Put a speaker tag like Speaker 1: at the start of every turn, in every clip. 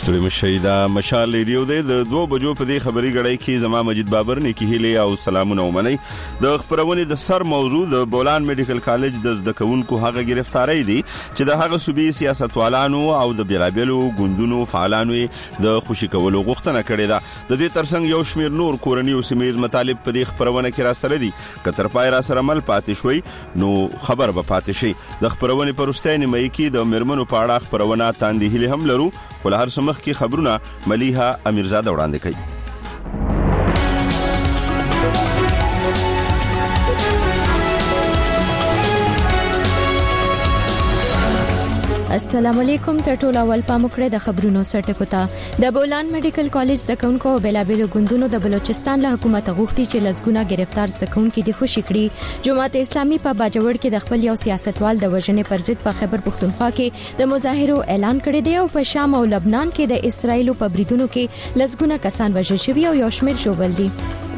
Speaker 1: ستړي مشئ دا مشال ریډیو دی د 2 بجو په دې خبري غړای کې زما مجید بابر نیکی هیله او سلامونه ومني. د خبرونه د سر موضوع د بولان میډیکل کالج د زدکونکو هغه گرفتاری دي چې د هغه صوبې سیاستوالانو او د بیلابلو ګوندونو فعالانو د خوشی کولو غوښتنه کړې ده. د دې ترڅنګ یو شمیر نور کورنۍ او سیمې مطالب په دې خبرونه کې را سره دي. کتر پای را سره مل پاتې شوي نو خبر به پاتې شي. د خبرونه پرستۍ نیمه کې د مرمنو په اړه خبرونه تاندې هله هم لرو. ول هر سمخ کې خبرونه مليحه امیرزاده وړاندې کوي.
Speaker 2: السلام علیکم تر ټولو اول پاموکړه د خبرونو سرټکو ته د بولان میډیکل کالج د کونکو بیلابلو ګوندونو د بلوچستان له حکومت غوښتي چې لسګونه گرفتار زدکونکو دي خوشی کړي. جماعت اسلامي په باجوړ کې د خپل یو سیاستوال د وژنې پر ضد په خیبر پښتونخوا کې د مظاهرو اعلان کړی دی او په شام او لبنان کې د اسرایل په بریدونو کې لسګونه کسان وژل شوي او یو شمېر ژوبل دي.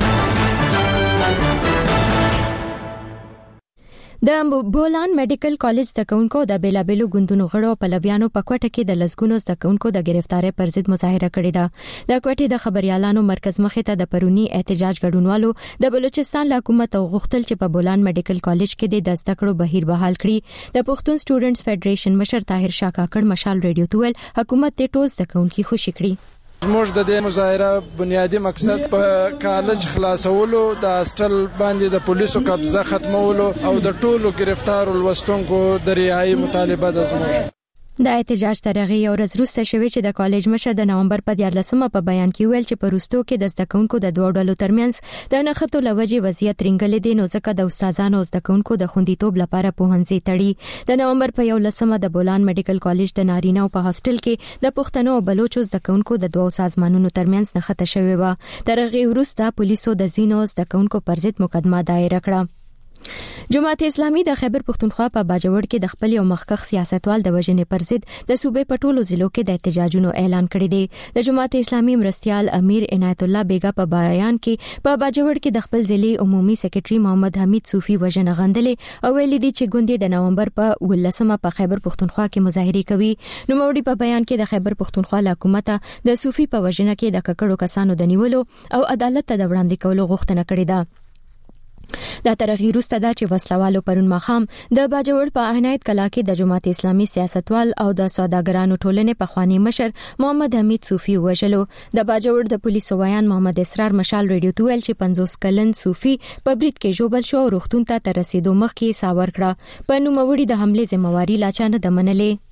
Speaker 2: د بولان میډیکل کالج د کونکو د بیلابلو ګوندونو غړو په لویانو په کوټه کې د لسګونو د کونکو د گرفتاری پر ضد مظاهره کړې ده. د کوټې د خبريالانو مرکز مخې ته د پرونی احتجاج ګډونوالو د بلوچستان حکومت غوښتل چې په بولان میډیکل کالج کې د زدکړو بهیر بحال کړي. د پښتون سټوډنټس فدریشن مشر طاهر شاه کاکړ مشال ریډیو ته ویل حکومت د ټول زدکونکو خوشی کړي.
Speaker 3: موږ د دې مظاهره بنیادی مقصد په کالج خلاصولو د هاستل باندې د پولیسو قبضه ختمولو او د ټولو گرفتار ولوستونکو د رهایی مطالبه ده. زموږ
Speaker 2: د احتجاج ترغه یو ورځ وروسته شوی چې د کالج مشر د نومبر په 14مه په بیان کې ویل چې په روستو کې د زدکونکو د دوه ډلو ترمنځ د نخښتو لوجې وضعیت رنګلې دي نو ځکه د استادانو او زدکونکو د خوندیتوب لپاره پوهنځي تړي. د نومبر په 11مه د بولان میډیکل کالج د نارینه او په هاستل کې د پښتنو او بلوچو زدکونکو د دوه سازمانونو ترمنځ نخښته شوی و. ترغه وروسته پولیسو د زینو زدکونکو پر ضد مقدمه دایره کړه. جماعت اسلامي د خیبر پښتونخوا په باجوړ کې د خپل یو مخکښ سیاستوال د وژنې پر ضد د صوبې په ټولو ضلعو کې د احتجاجونو اعلان کړی دی. د جماعت اسلامي مرستيال امیر عنایت الله بیگا په بیان کې په باجوړ کې د خپل ضلعي عمومي سیکریټري محمد حمید صوفي وژنه غندلې او ویلي دي چې ګوندې د نومبر په 18مه په خیبر پښتونخوا کې مظاهره کوي. نو موري په بیان کې د خیبر پښتونخوا حکومت د صوفي په وژنه کې د ککړو کسانو د نیولو او عدالت ته د وړاندې کولو غوښتنه کړې ده. دا ترغیر وروسته دا چې وسلوالو پرون ماخام د باجوړ په عنایت کلا کې د جماعت اسلامي سیاستوال او د سوداګرانو ټولنې په خواني مشر محمد حمید صوفي وژلو. د باجوړ د پولیسو ویان محمد اسرار مشال ریډیو ته ویل چې 50 کلن صوفي په برید کې ژوبل شو او روغتون ته تر رسیدو مخکې ساور کړه. په نوموړي د حمله ذمہواری لا چانه د منلې.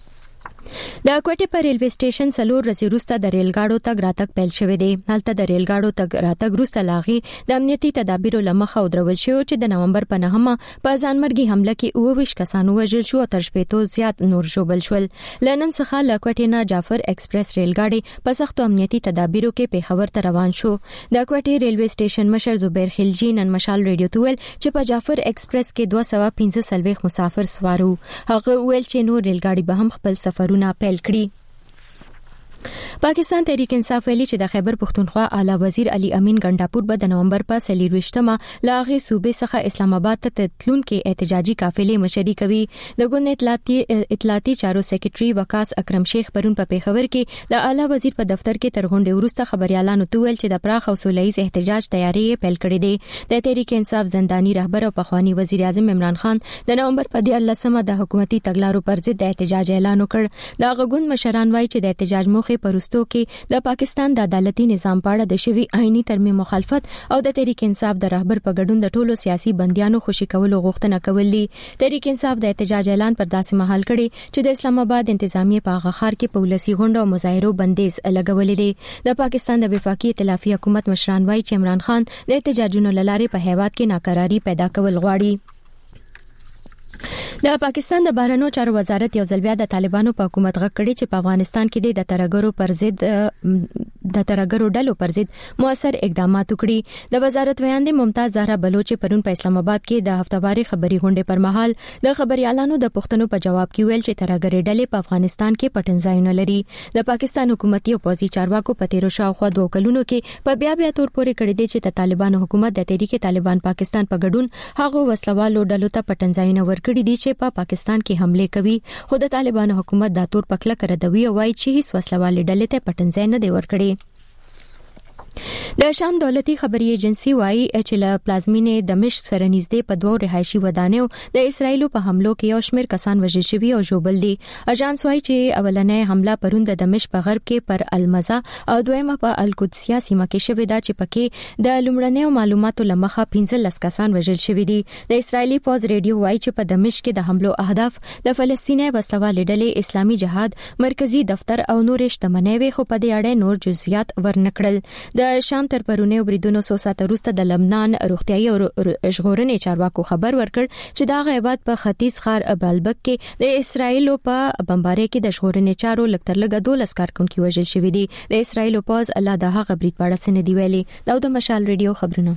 Speaker 2: د کوټې پر ریلوی سټیشن څلور ورځې وروسته د ریلګاډو تګ راتګ پیل شوی دی. هلته د ریلګاډو تګ راتګ وروسته لاغي د امنیتي تدابیرو لمخه ودرول شو چې د نومبر په 9مه په ځانمرګي حمله کې 29 کسانو وژل شو او تر شپېتو زیات نور ژوبل شول. لنن څخه له کوټې نه جعفر ایکسپریس ریلګاډي په سختو امنیتي تدابیرو کې پیښور ته روان شو. د کوټې ریلوی سټیشن مشر زبیر خلجی نن مشال ریډیو ته ویل چې په جعفر ایکسپریس کې 215 مسافر سوارو. هغه ویل چې نور ریلګاډي به هم خپل سفرونه پیل کړي. پاکستان تحریک انصاف ویلي چې د خیبر پښتونخوا اعلی وزیر علي امین ګنداپور به د نومبر په 24مه لاغي صوبې څخه اسلام آباد ته تلون کې احتجاجي قافلې مشري کوي. د ګوند اطلاعاتي چارو سیکریټري وقاص اکرم شیخ پرون په پیښور کې د اعلی وزیر په دفتر کې تر غونډې وروسته خبريالانو ته ویل چې د پراخ او سولهییز احتجاج تیاری پیل کړې ده. د تحریک انصاف زنداني رهبر او پخوانی وزیر اعظم عمران خان د نومبر په 14مه د حکومتي تګلارو پر ضد د احتجاج اعلان وکړ. د غوند مشران وايي چې د احتجاج موخه پرستو کې د پاکستان د عدالتي نظام په اړه د شوی آئینی ترمیم مخالفت او د تحریک انصاف د رهبر په ګډون د ټولو سیاسي بنديانو خوشی کولو غوښتنه کولی. تحریک انصاف د احتجاج اعلان پر داسې مهال کړي چې د اسلام آباد انتظامیه په هغه ښار کې پولیسي غونډه او مظاهرو بندیز لګولې دي. د پاکستان د وفاقي ائتلافي حکومت مشران وايي چې عمران خان د احتجاجونو لاره په هیواد کې ناکراری پیدا کول غواړي. د پاکستان د بهرنیو چارو وزارت یو ځل بیا د طالبانو په حکومت غږ کړی چې په افغانستان کې د ترګرو پر ضد د ترګرو ډلو پر ضد موثر اقدامات وکړي. د وزارت ویاندې ممتاز زهرا بلوچ پرون په اسلام آباد کې د هفتواري خبري غونډې پر مهال د خبريالانو د پوښتنو په جواب کې ویل چې ترګرې ډلې په افغانستان کې پټنځایونه لري. د پاکستان حکومتي او پوځي چارواکو په تیرو شاوخوا 2 کلونو کې په بیا تور پورې کړی دی چې د طالبانو حکومت د تحریک طالبان پاکستان په ګډون هغه وسلوالو ډلو ته پټنځایونه ورکړي دي چې چې په پاکستان کې حمله کوي خو د طالبانو حکومت دا تور پکله کړدوي او وايي چې هیڅ وسلوالې ډلې ته پټنځای نه دی ورکړي. د شام دولتي خبري ایجنسی وايي چې له پلازمینې دمشق سره نږدې په دوه رهایشي ودانیو د اسرایل په حملو کې یو شمېر کسان وژل شوي او ژوبل دي. اژانس وايي چې اولنې حمله پرون د دمشق په غرب کې پر المزا او دویمه په القدسیه سیمه کې شوې ده چې پکې د لومړنیو معلوماتو لمخه 15 کسان وژل شوي دي. د اسرایلی پوز ریډیو وايي چې په دمشق کې د حملو اهداف د فلسطیني وسلوالې ډلې اسلامي جهاد مرکزی دفتر او نورې شتمنۍ وي خو په دې اړه نور جزئیات ورنکړل. د شام تر پرونیو بریدونو سو ساعت وروسته د لبنان روغتيایي او ژغورنې چارواکو خبر ورکړ چې دا غیبات په ختیځ ښار بالبک کې د اسرایل په بمبارۍ کې د ژغورنې چارو لکتر لګ 12 کارکونکو وژل شوي دي. د اسرایل پوز الله د هغه برید په اړه څه نه دی ویلي. دا د مشال ریډیو خبرونه.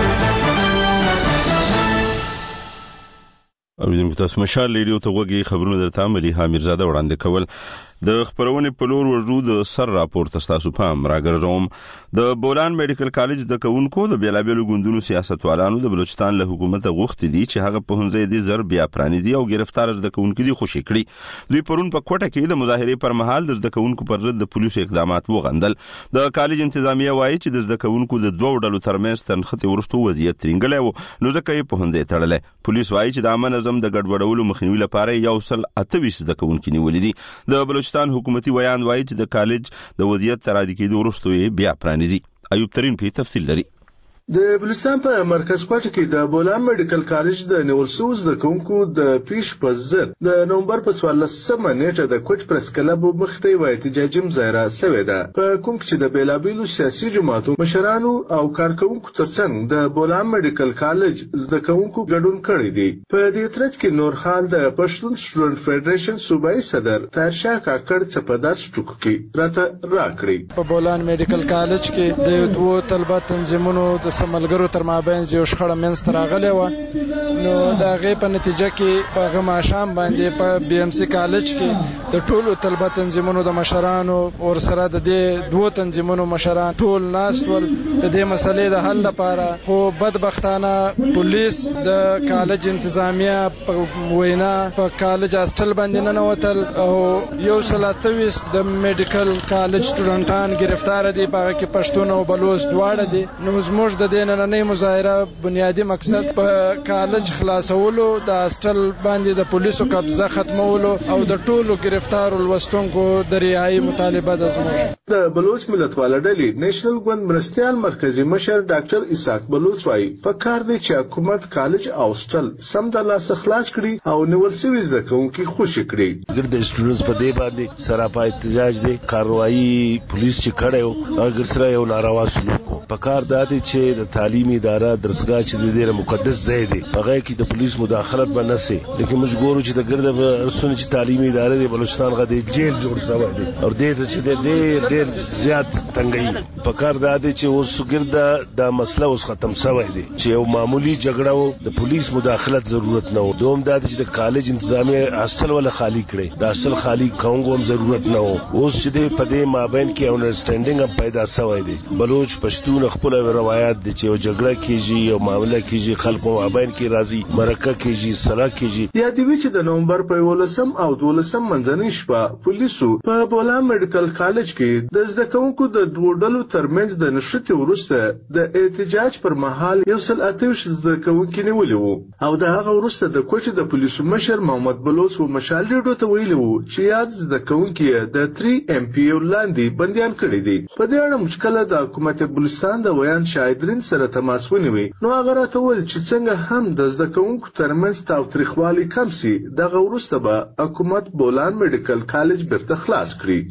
Speaker 1: اوریدونکو تاسو مشال ریډیو ته وګورئ خبرونه درته مليحه میرزاده وړاندې کول. د خبرونې په لور ورجو د سر راپور تاسو پام راګرځوم. د بولان میډیکل کالج د کونکو د بیلابېلو ګوندونو سیاستوالانو د بلوچستان له حکومت غوښتي دي چې هغه په هنځي دي زر بیا پرانیزي او گرفتار د کونکو دي خوشی کړي. دوی پرون په کوټه کې د مظاهره پر مهال د کونکو پر ضد د پولیسو اقدامات وغندل. د کالج انتظامیه وایي چې د کونکو د دوه ډلو ترمنځ تنخته ورستو وضعیت ترنګلې و نو ځکه په هنځي تړلې. پولیس وایي چې د امن نظم د ګډوډولو مخنیوي لپاره یو سل 28 د کونکو نیولې دي. د بلوچستان حکومتي ویان وایي چې د کالج د وضعیت تر اړه کېدو وروسته بیا پرانیزي. ایوب ترين په تفصیل لري.
Speaker 4: د بلوچستان په مرکز کوټه کې د بولان میډیکل کالج د نیول سوز د کونکو د پیش په زر د نومبر په 14مه نیټه د کوټ پرس کلب مخته و احتجاجي مظاهره شوې ده. په کوم چې د بیلابیلو سیاسي جماعتو مشرانو او کارکونکو ترڅنګ د بولان میډیکل کالج د کونکو ګډون کړی دی. په دې ترڅ کې نور خان د پښتون سټوډنټ فدریشن صوبایي صدر ترشا کاکړ څپدار سټوک کې راته راکړي.
Speaker 3: په بولان میډیکل کالج کې د دوه طلبه تنظیمونو د سملګرو تر مابین یو شخړه منځ ته راغلی و نو دا غي په نتیجه کې په غما شام باندې په بي ام سي کالج کې د ټولو طلبه تنظیمونو د مشرانو او سره د دې دوه تنظیمونو مشران ټول ناس ول د دې مسلې د حل لپاره خو بدبختانه پولیس د کالج انتظامیه په وینا په کالج هاستل باندې نه وتل او یو سلاتويس د میډیکل کالج سټوډنټان گرفتار دي په کې پښتون او بلوچ دواړه دي. نو زموږ د دې نننۍ مظاهره بنیادی مقصد په کالج خلاصولو د هاستل باندې د پولیسو قبضه ختمولو او د ټولو گرفتار ولوستونکو د رهایی مطالبه ده. زموږ
Speaker 4: د بلوچ ملتپال ډلې نېشنل ګوند مرستيال مرکزی مشر ډاکټر اسحاق بلوچ وايي په کار دی چې حکومت کالج او هاستل سم د لاس خلاص کړي او نیول شوی د کوونکی خوشی کړي.
Speaker 5: ګرد سټوډنټس په دې باندې سراپا احتجاج دی کاروایی پولیس چې کړو اگر سره یو ناروا سلوک په کار دادی چې د تعلیمي اداره درسګاه چې د دې مقدس ځای دی هغه کې د پولیس مداخلت به نه سي. لیکن موږ ګورو چې د ګرد رسونه چې تعلیمي اداره د بلوچستان غو د جیل جوړ شوی دی او دې چې ډېر زیات تنګي په کار دادی چې اوس ګرد دا مسله اوس ختم شوی دی چې یو معمولی جګړه و د پولیس مداخلت ضرورت نه و. دوم دادی چې د کالج انتظامیه هاستل ولا خالی کړي د هاستل خالی کوونګو هم ضرورت نه و. اوس چې د پدې مابین کې انډرسټانډینګ هم پیدا شوی دی. بلوچ پښتون خپل روایت دي چې یو جګړه کیږي یو معاملې کیږي خلکو مابین کې راځي مرکه کیږي صلاح کیږي.
Speaker 4: یا دی چې د نومبر په 18 او 12 منځنۍ شپه پولیسو په بولان میډیکل کالج کې د زده کوونکو د دوه ډلو ترمنځ د نشټي وروسته د احتجاج پر مهال یو سل 28 زده کوونکي نیولي وو او د هغه وروسته د کوټې د پولیسو مشر محمد بلوچ و مشال ریډیو ته ویلي وو چې یاد زده کوونکي د 3 ام پی لاندې بنديان کړي دي. په دې اړه مشکله د حکومت بلوچستان د ویان شاهدرین سره تماس ونیوي نو هغه راته ول چې څنګه هم د زده کوونکو ترمنځ تاوتریخوالي کم سي دغه وروسته به حکومت بولان میډیکل کالج بیرته خلاص کړي.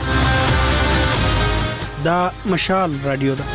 Speaker 6: دا مشال رادیو ده.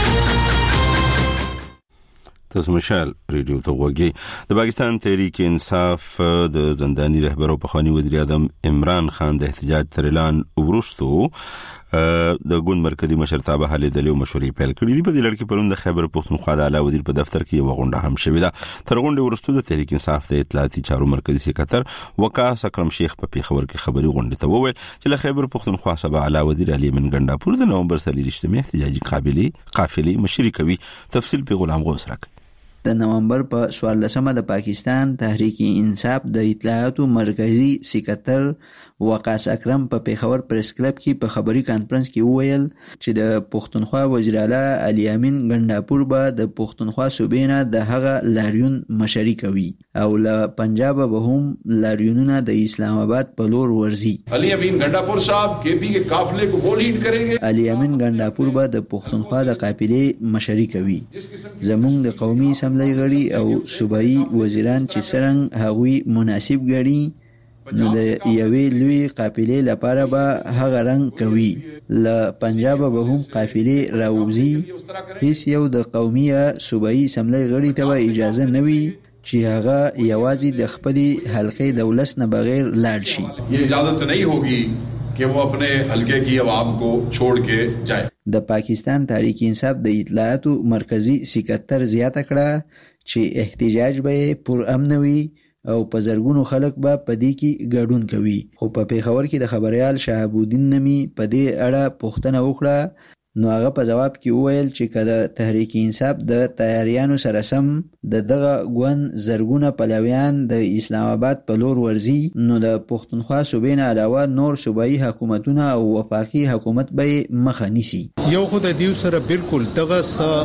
Speaker 1: تاسو مشال ریډیو ته وګورئ. د پاکستان تحریک انصاف د زنداني رهبر او پخوانی وزیر اعظم عمران خان د احتجاج تر اعلان وروسته د ګوند مرکزی مشرتابه حل دلیو مشورې پیل کړې دي. په دې لړ کې پرون د خیبر پختونخوا د اعلی وزیر په دفتر کې یو غونډه هم شوې ده. تر غونډې وروسته د تحریک انصاف د اطلاعاتي چارو مرکزی سکرټر وقاص اکرم شیخ په پیښور کې خبري غونډه ته وویل چې له خیبر پختونخوا سبا اعلی وزیر علي من ګنداپور د نومبر 23 احتجاجي قافلې مشري کوي. تفصیل په غلام غوث راکړي.
Speaker 7: د نومبر په 14مه د پاکستان تحریک انصاف د اطلاعاتو مرکزی سکرټر وقاص اکرم په پیښور پریس کلب کې په خبري کانفرنس کې وویل چې د پښتونخوا وزیر اعلی علي امین ګنداپور به د پښتونخوا صوبې نه د هغه لاریون مشري کوي او له پنجاب به هم لاریونونه د اسلام آباد په لور ورځي.
Speaker 8: علي امین ګنداپور صاحب केपी के काफले को वो लीड करेंगे.
Speaker 7: علي امین ګنداپور به د پښتونخوا د قافلې مشري کوي. زموږ د قومي اسمبلی غړي او صوبایي وزیران چې څرنګه هغوی مناسب ګڼي نو د یوې لوی قافلې لپاره به هغه رنګ کوي. له پنجاب به هم قافلې راوځي. هیڅ یو د قومي صوبایي اسمبلی غړي ته به اجازه نه وي چې هغه یوازې د خپلې حلقې د ولس نه بغیر لاړ شي.
Speaker 8: یہ اجازت نہیں ہوگی کہ وہ اپنے حلقے کی عوام کو چھوڑ کے جائے.
Speaker 7: د پاکستان تحریک انصاف د اطلاعاتو مرکزی سکرټر زیاته کړه چې احتجاج به پر امن وي او په زرګونو خلک به په دې کې ګډون کوي. خو په پیښور کې د خبريال شهاب الدین نمی په دې اړه پوښتنه وکړه نو هغه په جواب کې وویل چې کله تحریک انصاف د تیاریانو سره سم دغه ګوند زرګونه پلویان د اسلام آباد په لور ورځي نو د پښتونخوا صوبې نه علاوه نور صوبایي حکومتونه او وفاقي حکومت به مخه نیسي.
Speaker 9: یو خو د دیو سره بالکل دغه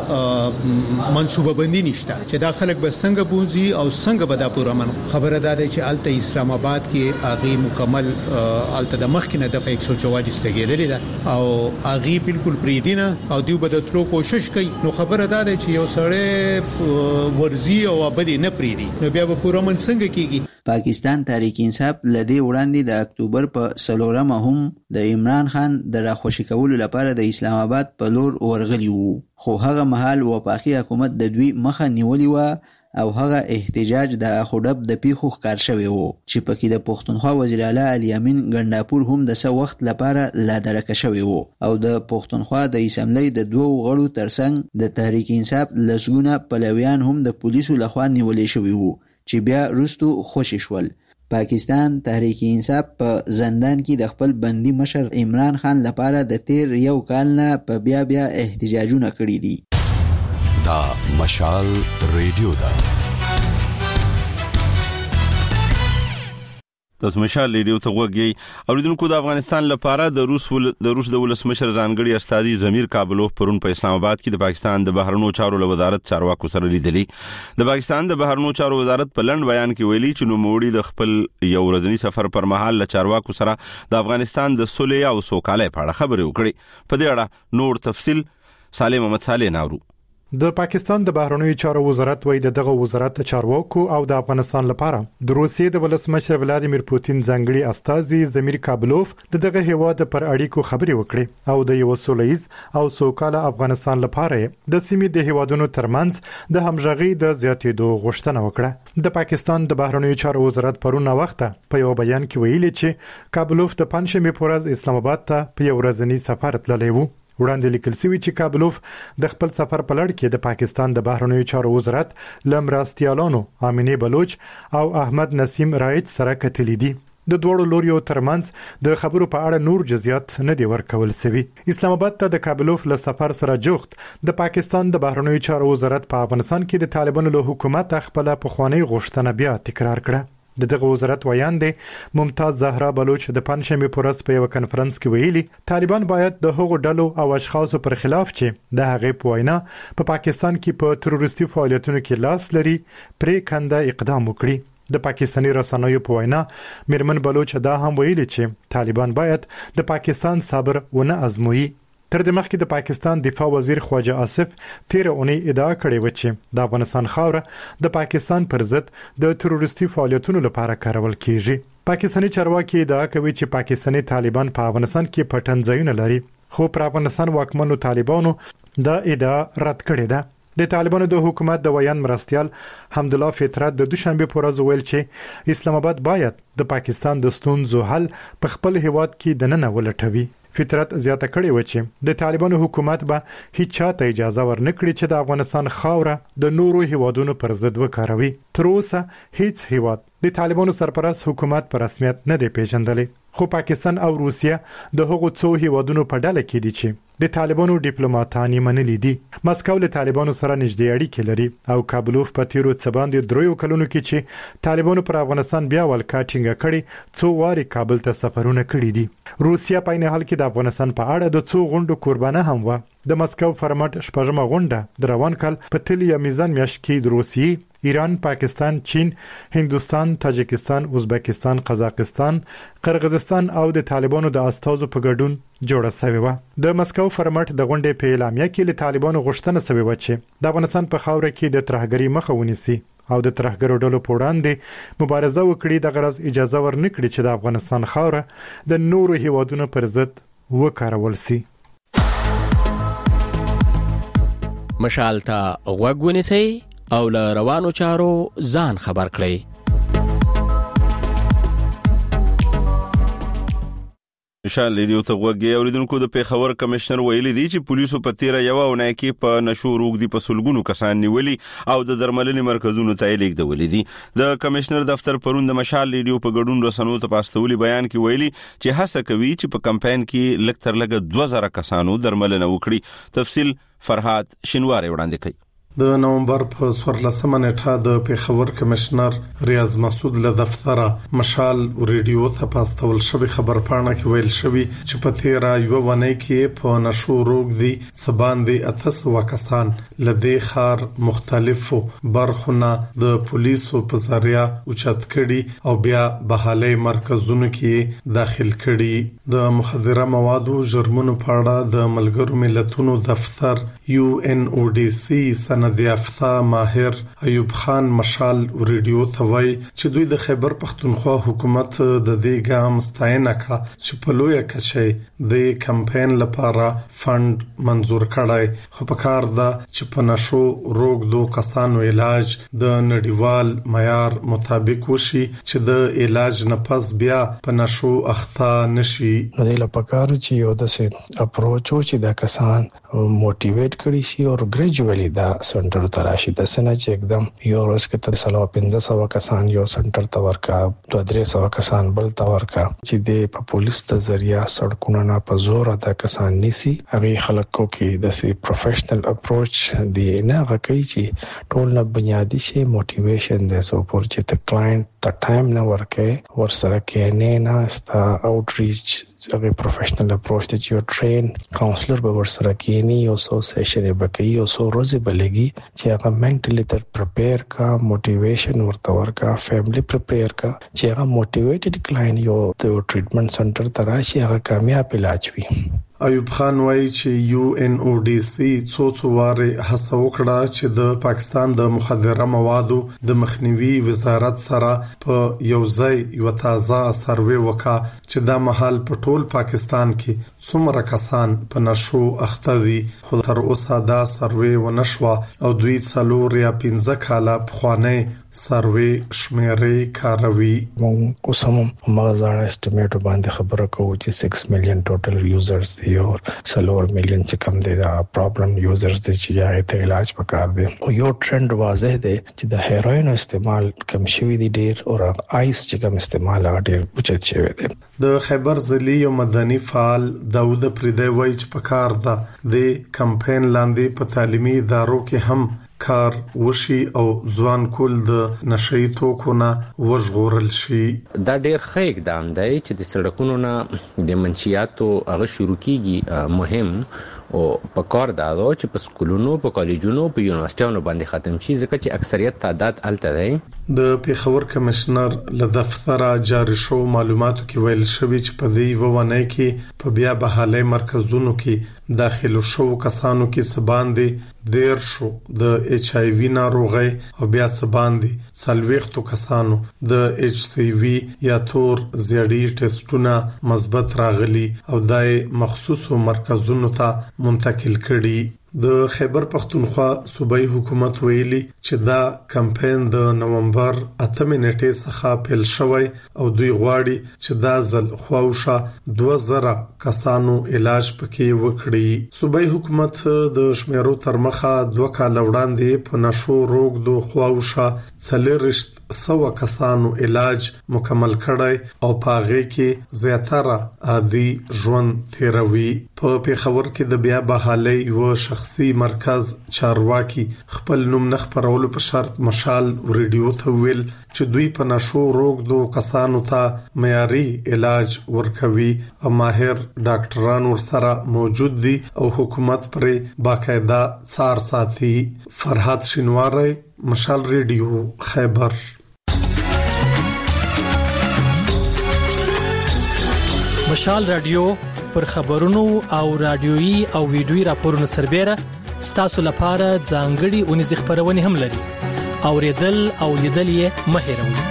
Speaker 9: منصوبه بندي نشته چې دا خلک به څنګه بونځي او څنګه به دا پوره من خبره ده چې الته اسلام آباد کې اغي مکمل الته د مخکنه د 144 لګیدلې ده او اغي بالکل دینه او دیو به د تلو کوشش کوي نو خبره ده چې یو سړی ورزي او ابدي نه پریدي نو بیا به پوره من څنګه کیږي.
Speaker 7: پاکستان تحریک انصاف لدی وړاندې د اکتوبر په 4مه هم د عمران خان د راخوشي کولو لپاره د اسلام آباد په لور ورغلی وو خو هغه مهال وفاقي حکومت د دوی مخه نیولې و او هغه احتجاج د خودب د پیخو ښکار شوی وو چې پکې د پښتونخوا وزیر اعلی علي امین ګنداپور هم د څه وخت لپاره لا درکه شوی وو او د پښتونخوا د اسمبلی د دوه غړو ترڅنګ د تحریک انصاف لسګونه پلویان هم د پولیسو لخوا نیولې شوی وو چې بیا وروسته خوشی شول. پاکستان تحریک انصاف په زندان کې د خپل بندي مشر عمران خان لپاره د تیر یو کال نه په بیا احتجاجونه کړي دي.
Speaker 10: دا مشال ریډیو دا
Speaker 1: تاسو مشال ریډیو ته وګورئ. اوریدونکو د افغانستان لپاره د روس د ولسمشر ځانګړي استاذي ضمیر کابلوف پرون په اسلام آباد کې د پاکستان د بهرنیو چارو وزارت چارواکو سره لیدلي. د پاکستان د بهرنیو چارو وزارت په لند بیان کې ویلي چې نوموړي د خپل یو ورځنی سفر پر مهال له چارواکو سره د افغانستان د صلح او سوکالۍ په اړه خبرې وکړي. په دې اړه نور تفصيل سالم محمد صالح ناورو.
Speaker 11: د پاکستان د بهرنیو چارو وزارت وایي دغه وزارت چارواکو او د افغانستان لپاره د روسیې د ولسمشر ولادیمیر پوتین ځانګړي استاذي ضمیر کابلوف دغه هیواد پر اړیکو خبرې وکړي او د یو سولهییز او سوکاله افغانستان لپاره د سیمې د هیوادونو ترمنځ د همغږي د زیاتېدو غوښتنه وکړه. د پاکستان د بهرنیو چارو وزارت پرونه وخته په یو بیان کې ویلي چې کابلوف د پنځمې په ورځ اسلام آباد ته په یو ورځنی سفر تللی وو. وړاندې لیکل شوی چې کابلوف د خپل سفر په لړ کې د پاکستان د بهرنیو چارو وزارت لمراستیالانو امینه بلوچ او احمد نسیم رایت سره کتلی دي. د دوړو لوریو ترمنځ د خبرو په اړه نور جزئیات نه دی ورکول شوی. اسلام آباد ته د کابلوف له سفر سره جوخت د پاکستان د بهرنیو چارو وزارت په افغانستان کې د طالبانو له حکومت خپل پخوانی غوښتنه بیا تکرار کړه. دغه وزارت ویاند ممتاز زهرا بلوچ د پنځمې په ورځ په یو کانفرنس کې ویلي طالبان باید د هغو ډلو او اشخاصو پر خلاف چې د هغې په وینا په پاکستان کې په تروریستي فعالیتونو کې لاس لري پرې کنده اقدام وکړي. د پاکستاني رسنیو په وینا میرمن بلوچ دا هم ویلي چې طالبان باید د پاکستان صبر ونه ازموي. تر دې مخکې د پاکستان دفاع وزیر خواجه آصف تیر اونۍ ادعا کړې و چې د افغانستان خاوره د پاکستان پر ضد د تروریستي فعالیتونو لپاره کارول کیږي. پاکستاني چارواکي ادعا کوي چې پاکستاني طالبان په افغانستان کې پټن ځایونه لري خو پر افغانستان واکمنو طالبانو دا ادعا رد کړې ده. د طالبانو د حکومت د ویان مرستيال حمدالله فطرت د دوشنبه په ورځ ویل چې اسلام آباد باید د پاکستان د ستونزو حل په خپل هیواد کې د نن ولټوي. فطرت زیاته کړې و چې د طالبانو حکومت به هیڅ چاته اجازه ورنکړي چې د افغانستان خاوره د نورو هیوادونو پر ضد وکاروي. تر اوسه هیڅ هیواد د طالبانو سرپرست حکومت پر رسمیت نه دی پیژندلی. خو پاکستان او روسیه د هغو څو هیوادونو په ډله کې دي چې د طالبانو ډیپلوماټان یې منلي دي. مسکو له طالبانو سره نږدې اړیکې لري او کابلوف په تیرو څه باندې 3 کلونو کې چې طالبانو پر افغانستان بیا ولکا ټینګه کړي څو واري کابل ته سفرونه کړي دي. روسیه په نه حال کې د افغانستان په اړه د څو غونډو قربانه هم و. د مسکو فرمټ شپږمه غونډه د روان کال په تلیا میزان میاشت کې د روسیې، ایران، پاکستان، چین، هندوستان، تاجکستان، ازبکستان، قزاقستان، قرغیزستان او د طالبانو د استازو په ګډون جوړه شوې و. د مسکو فرمټ د غونډې په اعلامیه کې له طالبانو غوښتنه شوې و چې د افغانستان په خاوره کې د ترهګرۍ مخه ونیسي او د ترهګرو ډلو په وړاندې مبارزه وکړي. د غرض اجازه ورنکړي چې د افغانستان خاوره د نورو هیوادونو پر ضد وکارول شي.
Speaker 12: مشال ته غوږ ونیسئ او له روانو چارو ځان خبر کړئ.
Speaker 1: مشال ریډیو ته غوږی اوریدونکو، د پیښور کمشنر ویلي دی چې پولیسو په تیر یو اونۍ کې په نشو روغدي په سلګونو کسان نیولي او د درملنې مرکزونو ته لیږدولي دي. د کمشنر دفتر پرون د مشال ریډیو په ګډون رسنیو ته پاستولي بیان کې ویلي چې هڅه کوي چې په کمپاین کې لږ تر لږه 2000 کسانو درملنه وکړي. تفصیل فرهاد شینواری وړاندې کوي.
Speaker 13: د نومبر په 14مه نیټه د پیښور کمشنر ریاض مسعود له دفتره مشال ریډیو ته پاستول شوی خبر پاڼه کې ویل شوی چې په تیر یو ونې کې په نشو روغدي سباندې 800 کسان لدې خار مختلفو برخونه د پولیسو په ذریعہ اوچت کړي او بیا بحالي مرکزونو کې داخل کړي. د مخدره موادو جرمونو په اړه د ملګرو ملتونو دفتر UNODC سند یافته ماهر ایوب خان مشال ریډیو ته وایي چې دوی د خیبر پختونخوا حکومت د دې ګام ستاینه کا چې په لوی کچې د کمپاین لپاره فند منزور کړای، خو په کار ده چې په نشو روغدو کسانو علاج د نړیوال معیار مطابق وشي چې د علاج نه پس بیا په نشو اخته نشي.
Speaker 14: د لپاره چې یو د اپروچ چې د کسان موټیویټ کړي شي او ګریجوالي دا سنټر ته راشي. د سنه چې एकदम یو ورځ کې تر 1500 کسان یو سنټر ته ورکا، 200 کسان بل ته ورکا چې د پولیس ته ذریعہ سړکونه نه په زور ادا کسان نیسی. هغه خلکو کې د سی پروفیشنل اپروچ دی نه غوي چې ټول نه بنیادی شي موټیویشن د سو پر چې ته کلاینټ ته ټایم نه ورکې ورسره کې نه ستا اوټریچ هغه پروفیشنل اپروچ چې یو ټرین کاونسلر به ورسره کېنی او سو سیشن به کوي او سو روزي بلګي چې هغه منټلی تر پریپیر کا موټیویشن ورته ورکا فیملی پریپیر کا چې هغه موټیویټډ کلاینټ یو د ټریټمنټ سنټر ته راشي هغه کامیاب علاج وي.
Speaker 13: ایوب خان وایي چې UNODC څو واره هڅه وکړه چې د پاکستان د مخدره موادو د مخنیوي وزارت سره په یو ځای یو تازه سروې وکړه چې د محل په ټول پاکستان کې څومره کسان په نشو اخته دي، خو تر اوسه دا سروې ونشوه او دوی 4 یا 15 کاله پخوانی سروې شمیرې کاروي.
Speaker 14: موږ اوس هم مغزاړه اسټیمیټ باندې خبره کوو چې 6 میلیون ټوټل یوزرز دي او 4 میلیون چې کم دي دا پرابلم یوزرز دي چې هغه ته علاج پکار دي. یو ټرند واضح دی چې د هیروین استعمال کم شوی دی ډیر او آیس چې کم استعمال ډیر اوچت شوی دی.
Speaker 13: د خیبر ضلعي او مدني فعال داود پردی وایي چې پکار ده د کمپاین لاندې په تعلیمي ادارو کې هم کار وشي او ځوان کول د نشئی توکو نه وژغورل شي.
Speaker 15: دا ډیر ښه اقدام دی چې د سړکونو نه د منشیاتو هغه شروع کیږي. مهم او په کار دا چې په سکولونو، په کالجونو، په یونیورسيټونو باندې ختم شي ځکه چې اکثریت تعداد الته دی.
Speaker 13: د پیښور کمشنر له دفتره جاری شو معلوماتو کې ویل شوی چې په دې وونه کې په بیا بحالي مرکزونو کې داخلو شو کسانو کې سباندې دیر شو د HIV ناروغي او بیا سباندې 40 کسانو د HCV یا تور زیړی ټیسټونه مثبت راغلي او دای مخصوصو مرکزونو ته منتقل کړي. د خیبر پختونخوا صوبایي حکومت ویلي چې دا کمپاین د نومبر 8 نیټې څخه پیل شوی او دوی غواړي چې دا ځل خواوشه 2000 کسانو علاج پکې وکړي. صوبایي حکومت د شمیرو تر مخه 2 کال وړاندې په نشو روغ د خواوشه 400 کسانو علاج مکمل کړی او پاغه کې زیاتره عادي ژوند تیروي. په پیښور کې د بیا بحالي او شخصي مرکز چارواکي خپل نوم نه خبرولو په شرط مشال ریډیو ته ویل چې دوی په نشو روغ دو کسانو ته معیاري علاج ورکوي او ماهر ډاکټران ورسره موجود دي او حکومت پرې باقاعده څار ساتي. فرحات شینواری، مشال ریډیو، خیبر.
Speaker 16: مشال رادیو پر خبرونو او رادیويي او ویډیويي راپورونو سربېره ستاسو لپاره ځانګړي اونیز خبرونه هم لري. اوریدل او لیدل یې مه هېروئ.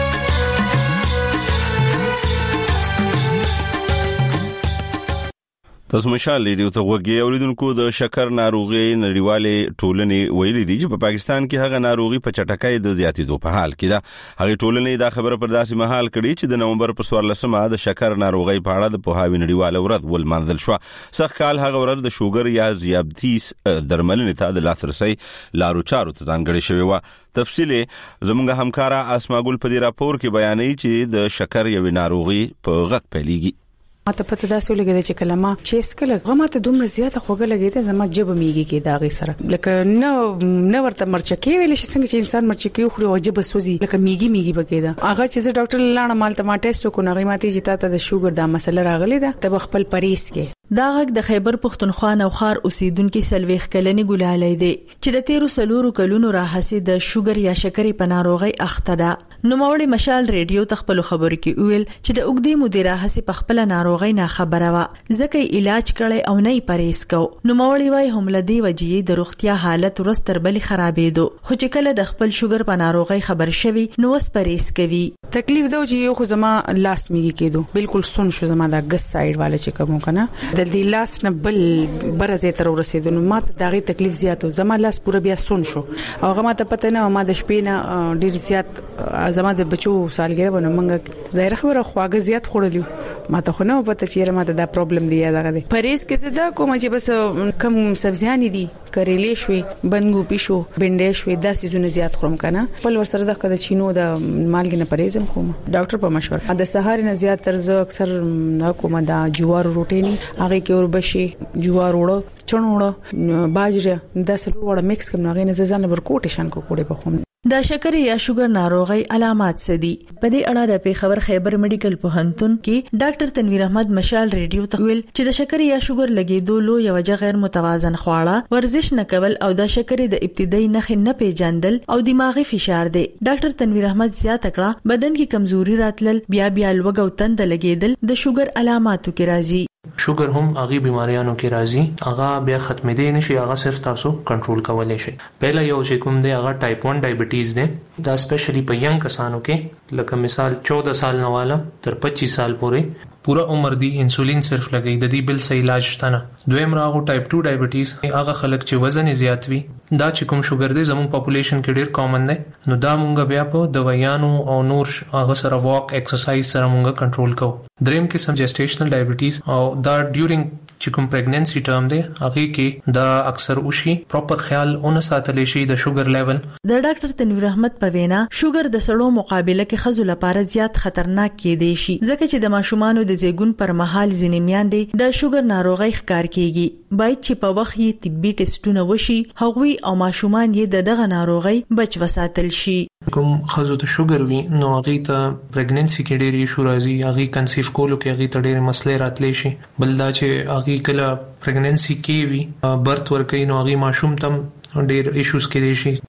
Speaker 1: تاسو مشال ریډیو ته وګورئ. اوریدونکو د شکر ناروغي نړیوالې ټولنې ویلي دي چې په پاکستان کې هغه ناروغي په چټکۍ د زیاتېدو په حال کې ده. هغه ټولنې دا خبره پر داسې مهال کړي چې د نومبر په 14مه د شکر ناروغي په اړه د پوهاوی نړیواله ورځ ولمانځل شو. سخت کال هغه ورځ د شوګر یا ذیابیطس درملنې ته د لاسرسي لارو چارو ته ځانګړې شوې و. تفصیل زموږ همکارا اسما ګل په دې راپور کې بیانوي چې د شکر یوې ناروغي په غږ پیلېږي.
Speaker 17: ماته پته دا سولګه د چې کلمه چې سکل غماته دومره زیاته خوګه لګیده زما جب میږي کې دا غي سره لکه نو ورته مرچکی ویل شي څنګه چې انسان مرچکی خوري او جب سوزي لکه میږي بګیدا. هغه چې ډاکټر لاړه مال ته ما ټیسټ کو نغې ماته چې تاسو د شوګر دا مسله راغلی ده ته خپل پریس کې.
Speaker 18: دا غږ د خیبر پختونخوا نوخار اوسیدونکو سلويخ کلنې ګلالې دی چې د 13 کلونو راهسي د شوګر یا شکرې په ناروغي اخته ده. نو مولوی مشال ریډیو تخپل خبرو کې ویل چې د اوګدې مودې راهسي په خپل ناروغي نه خبره وا ځکه علاج کړي او نه پریس کو. نو مولوی وايي هم لدی وجې د روغتیا حالت ورستر بلی خرابېدو خو چې کله د خپل شوګر په ناروغي خبر شوي نو وس پریس کوي.
Speaker 17: تکلیف دا چې یو خو زما لاس میږي کېدو بالکل سن شو زما دا ګس سایډ والے چې کوم کنه د دې لاس نه بل برزه تر ورسېدو نو ماته داغي تکلیف زیاتو زما لاس پوره بیا سن شو او هغه ماته پته نه ما د شپې نه ډیر زیات زما د بچو سالګره ونه منګه ظاهر خبره خواږه زیات خوړلیو ماته خو نه پته چې ماته دا پرابلم دی دا غره پریس کې زدا کوم چې بس کم سبزیان دي کریلې شوي بندګوپی شو بنډې شوي دا سيزونه زیات خورم کنه بل ور سره د کده چینو د مالګ نه پریز کوم ډاکټر په مشوره د سهار نه زیات تر زه اکثر کوم دا جوار روټي نه هغه کې اور بشي جوار وړو چڼوړو باجره د سلو وړ میکس کوم هغه نه ځان ورکوټ شان کو کوړې په خوم.
Speaker 18: د شکر یا شوګر ناروغي علامات سدي په دې اړه د پیښور خیبر میډیکل پوهنتون کې ډاکټر تنویر احمد مشال ریډیو ته ویل چې د شکر یا شوګر لګیدو لو یو وجه غیر متوازن خواړه ورزش نه کول او د شکر د ابتدایي نښې نه پیژندل او دماغي فشار دی. ډاکټر تنویر احمد زیاته کړه بدن کې کمزوري راتلل بیا لوګ او تند لګیدل د شوګر علاماتو کې راځي.
Speaker 19: شوګر هم هغه بیماریانو کې راځي هغه بیا ختمېدې نشي هغه صرف تاسو کنټرول کولای شئ. پهلا یو چې کوم دی هغه ټایپ 1 ډایبټیز دی دا سپیشلی په ینګ کسانو کې لکه مثال 14 سال نه والا تر 25 سال پورې پورا عمر دی انسولین صرف لګي د دې بل صحیح علاج شته نه. دویم راغو ټایپ 2 ډایبټیز هغه خلک چې وزن زیات وي دا چې کوم شوګر دی زموږ پاپولیشن کې ډیر کامن دی نو دا مونږ بیا په دوايانو او نور هغه سره واک ایکسرسایز سره مونږ کنټرول کوو. دریم قسم جسټیشنل ډایبټیز او دا ډیورینګ چې کوم پریګننسي ټرم دی هغه کې دا اکثر وشي پراپر خیال اون ساتل شي د شوګر لیول.
Speaker 18: د ډاکټر تنویر احمد په وینا شوګر د سړو مقابله کې خزو لپاره زیات خطرناک کېدی شي ځکه چې د ماشومانو د زیګون پر مهال ځینې میاندې د شوګر ناروغي ښکار کیږي باید چې په وخت یې طبي ټیسټونه وشي هغوی او ماشومان یې دغه ناروغي بچ وساتل شي.
Speaker 19: کوم خزو ته شوګر وي نو هغه ته پریګننسي کې ډېری ایشو راځي هغه کنسیو کولو کې هغه ته ډېری مسلې راتلې شي. بل دا چې هغه کله پریګننسي کې وي برث ورکوي نو هغه ماشوم تم ډېر ایشوز کې دي شي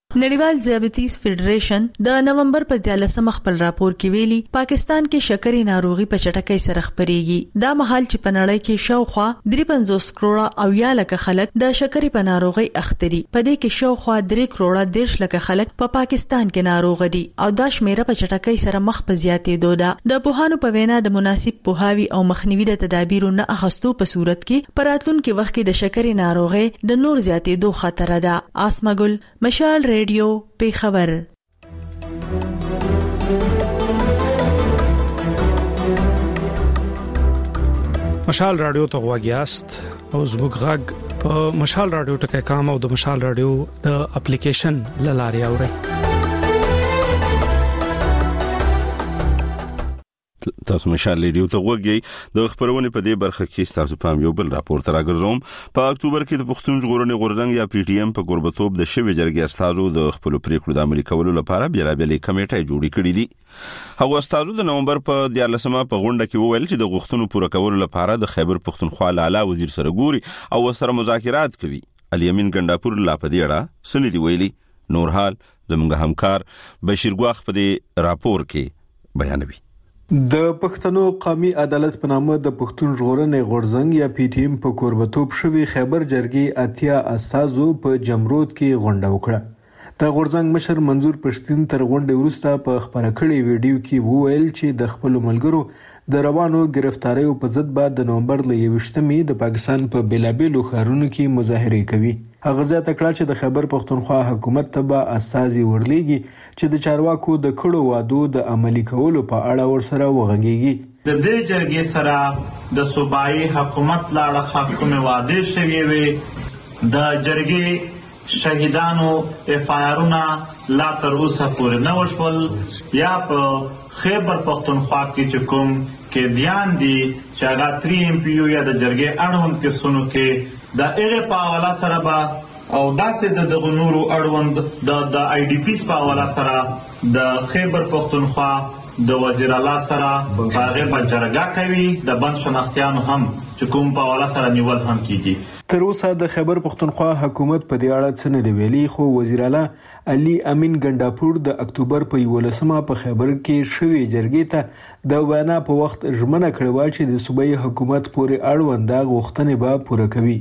Speaker 18: نړیوال ذیابیطس فیډریشن د نومبر په 13 خپل راپور کې ویلي پاکستان کې شکرې ناروغي په چټکۍ سره خپريږي. دا مهال چې په نړۍ کې شاوخوا 53 کروڑه او یا لکه خلک د شکرې په ناروغي اخته دي. په دې کې شاوخوا 3 کروڑه 10 لکه خلک په پاکستان کې ناروغ دي او دا شمیره په چټکۍ سره مخ په زیاتېدو ده. د پوهانو په وینا د مناسب پوهاوی او مخنیوي د تدابیرو نه اخستو په صورت کې پراتلونکو وخت کې د شکرې ناروغي د نور زیاتېدو خطر ده. اسمګل مشال ریډیو په خبر.
Speaker 6: مشال رادیو ته غواګیاست او زموږ غږ په مشال رادیو ټکي کام او د مشال رادیو د اپلیکیشن لاري اوري.
Speaker 1: تاسو مشال ریډیو ته وګورئ. د خبرونه په دې برخه کې تاسو پام یو بل راپور راګرځوم. په اکتوبر کې د پښتون ژغورنې غورځنګ یا پی ټی ایم په قربتوب د شوی جرګې استادو د خپل پریکړو د عملي کولو لپاره بیلابېلې کمیټې جوړې کړې دي. هغه استادو د نومبر په 14مه په غونډه کې وویل چې د غوښتنو پوره کولو لپاره د خیبر پښتونخوا لاله وزیر سره ګوري او سره مذاکرات کوي. علي امین ګنداپور لا په دې اړه سندې ویلي. نور حال زموږ همکار بشیر ګواخ په دې راپور کې بیانوي.
Speaker 20: د پښتنو قومي عدالت په نامه د پښتون ژغورنې غورځنګ یا پی ټی ایم په قربتوب شوی خیبر جرګې اتیا استادو په جمرود کې غونډه وکړه. د غورځنګ مشر منظور پښتين تر غونډې وروسته په خبره کړې ویډیو کې وویل چې د خپل ملګرو د روانو گرفتاریو په ضد بعد د نومبر ل 21مې د پاکستان په بیلابېلو ښارونو کې مظاهره کوي. هغه ځکه کړه چې د خیبر پښتونخوا حکومت ته به استازي ورلېږي چې د چارواکو د کړو وادو د عملي کولو په اړه ورسره وغږیږي.
Speaker 21: د دې جرګې سره د صوبایي حکومت لاړه حکومت وعده شوی وي. د جرګې شهیدانو افایرونه لا تر اوسه پورې نه وشول یا په خیبر پښتونخوا کې چې کوم کې دیان دي چې هغه 3 ایم پی یو یا د جرګې اړوند کیسونو کې د هغه په حواله سره به او داسې د نورو اړوند د آی ډی پیز په حواله سره د خیبر پښتونخوا د وزیر اعلی سره هغه په جرګه کوي. د بند شناختیانو هم چې کوم په حواله سره نیول هم کیږي.
Speaker 20: تر اوسه د خیبر پښتونخوا حکومت په دې اړه څه نه دی ویلي، خو وزیر اعلی علي امین ګنداپور د اکتوبر په 11مه په خیبر کې شوی جرګې ته د وینا په وخت ژمنه کړې چې د صوبایي حکومت پورې اړوند غوښتنې به پوره کوي.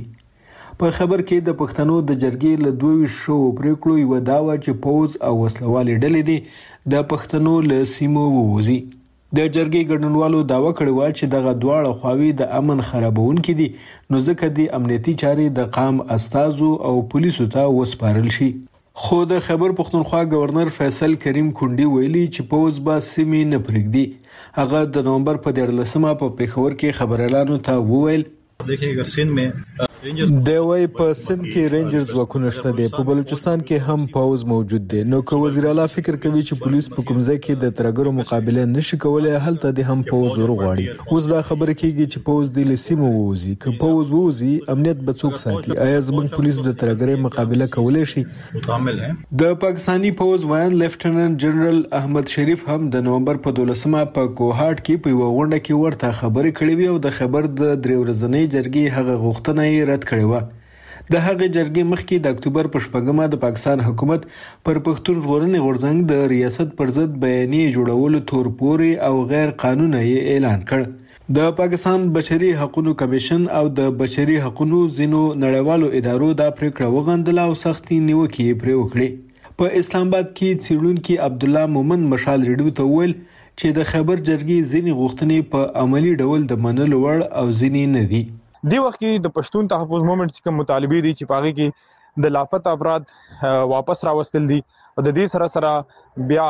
Speaker 20: په خبر کې د پښتنو د جرګې له 22 پریکړو یو داوا چې پوز او وسلوالې ډلې دي د پښتنو له سیمو ووزي. د جرګې ګډونوالو داوا کړې چې دغه دواړه خواوې د امن خرابونکي دي، نو ځکه د امنیتي چارې د قام استازو او پولیسو ته وسپارل شي. خو د خیبر پښتونخوا گورنر فیصل کریم کونډي ویلي چې پوز به سیمې نه پرېږدي. هغه د نومبر په 13مه په پېښور کې خبريالانو ته وویل
Speaker 22: देखिए अगर सिंध में
Speaker 20: د وای په سند کې رینجرز وکونه شته دي، په بلوچستان کې هم پاوز موجود دي. نو که وزیر اعلی فکر کوي چې پولیس په کوم ځای کې د ترګرو مقابله نشي کولای، هلته د هم پاوز ورغواړي. اوس دا خبره کیږي چې پاوز د لسیمو ووزي. که پاوز ووزي امنیت به څوک ساتي؟ آیا زموږ پولیس د ترګرې مقابله کولای شي؟
Speaker 22: مکمل ہے.
Speaker 20: د پاکستانی پاوز وایان لیفټیننټ جنرال احمد شریف هم د نومبر په 12مه په کوهاټ کې په غونډه کې ورته خبرې کړې وي او د خبر د درې ورځنۍ جرګې هغه غوښتنه یې رد کړې و. د هغې جرګې مخکې د اکتوبر په 8مه د پاکستان حکومت پر پښتون ژغورنې غورځنګ د ریاست پر ضد بیانیه جوړولو تور پوري او غیر قانوني اعلان کړ. د پاکستان بشري حقوقو کمیشن او د بشري حقوقو ځینو نړیوالو ادارو دا پریکړه وغندله او سختي نیوکې پرې وکړې. په اسلام آباد کې څېړونکي عبد الله مومن مشال ریډیو ته ویل چې د خیبر جرګې ځینې غوښتنې په عملی ډول د منلو وړ او ځینې نه دي.
Speaker 23: دی وخت کې د پښتون تحفظ موومېنټ چې کوم مطالبه دي چې پاغي کې د لاپته افراد واپس راوستل دي او د دې سره سره بیا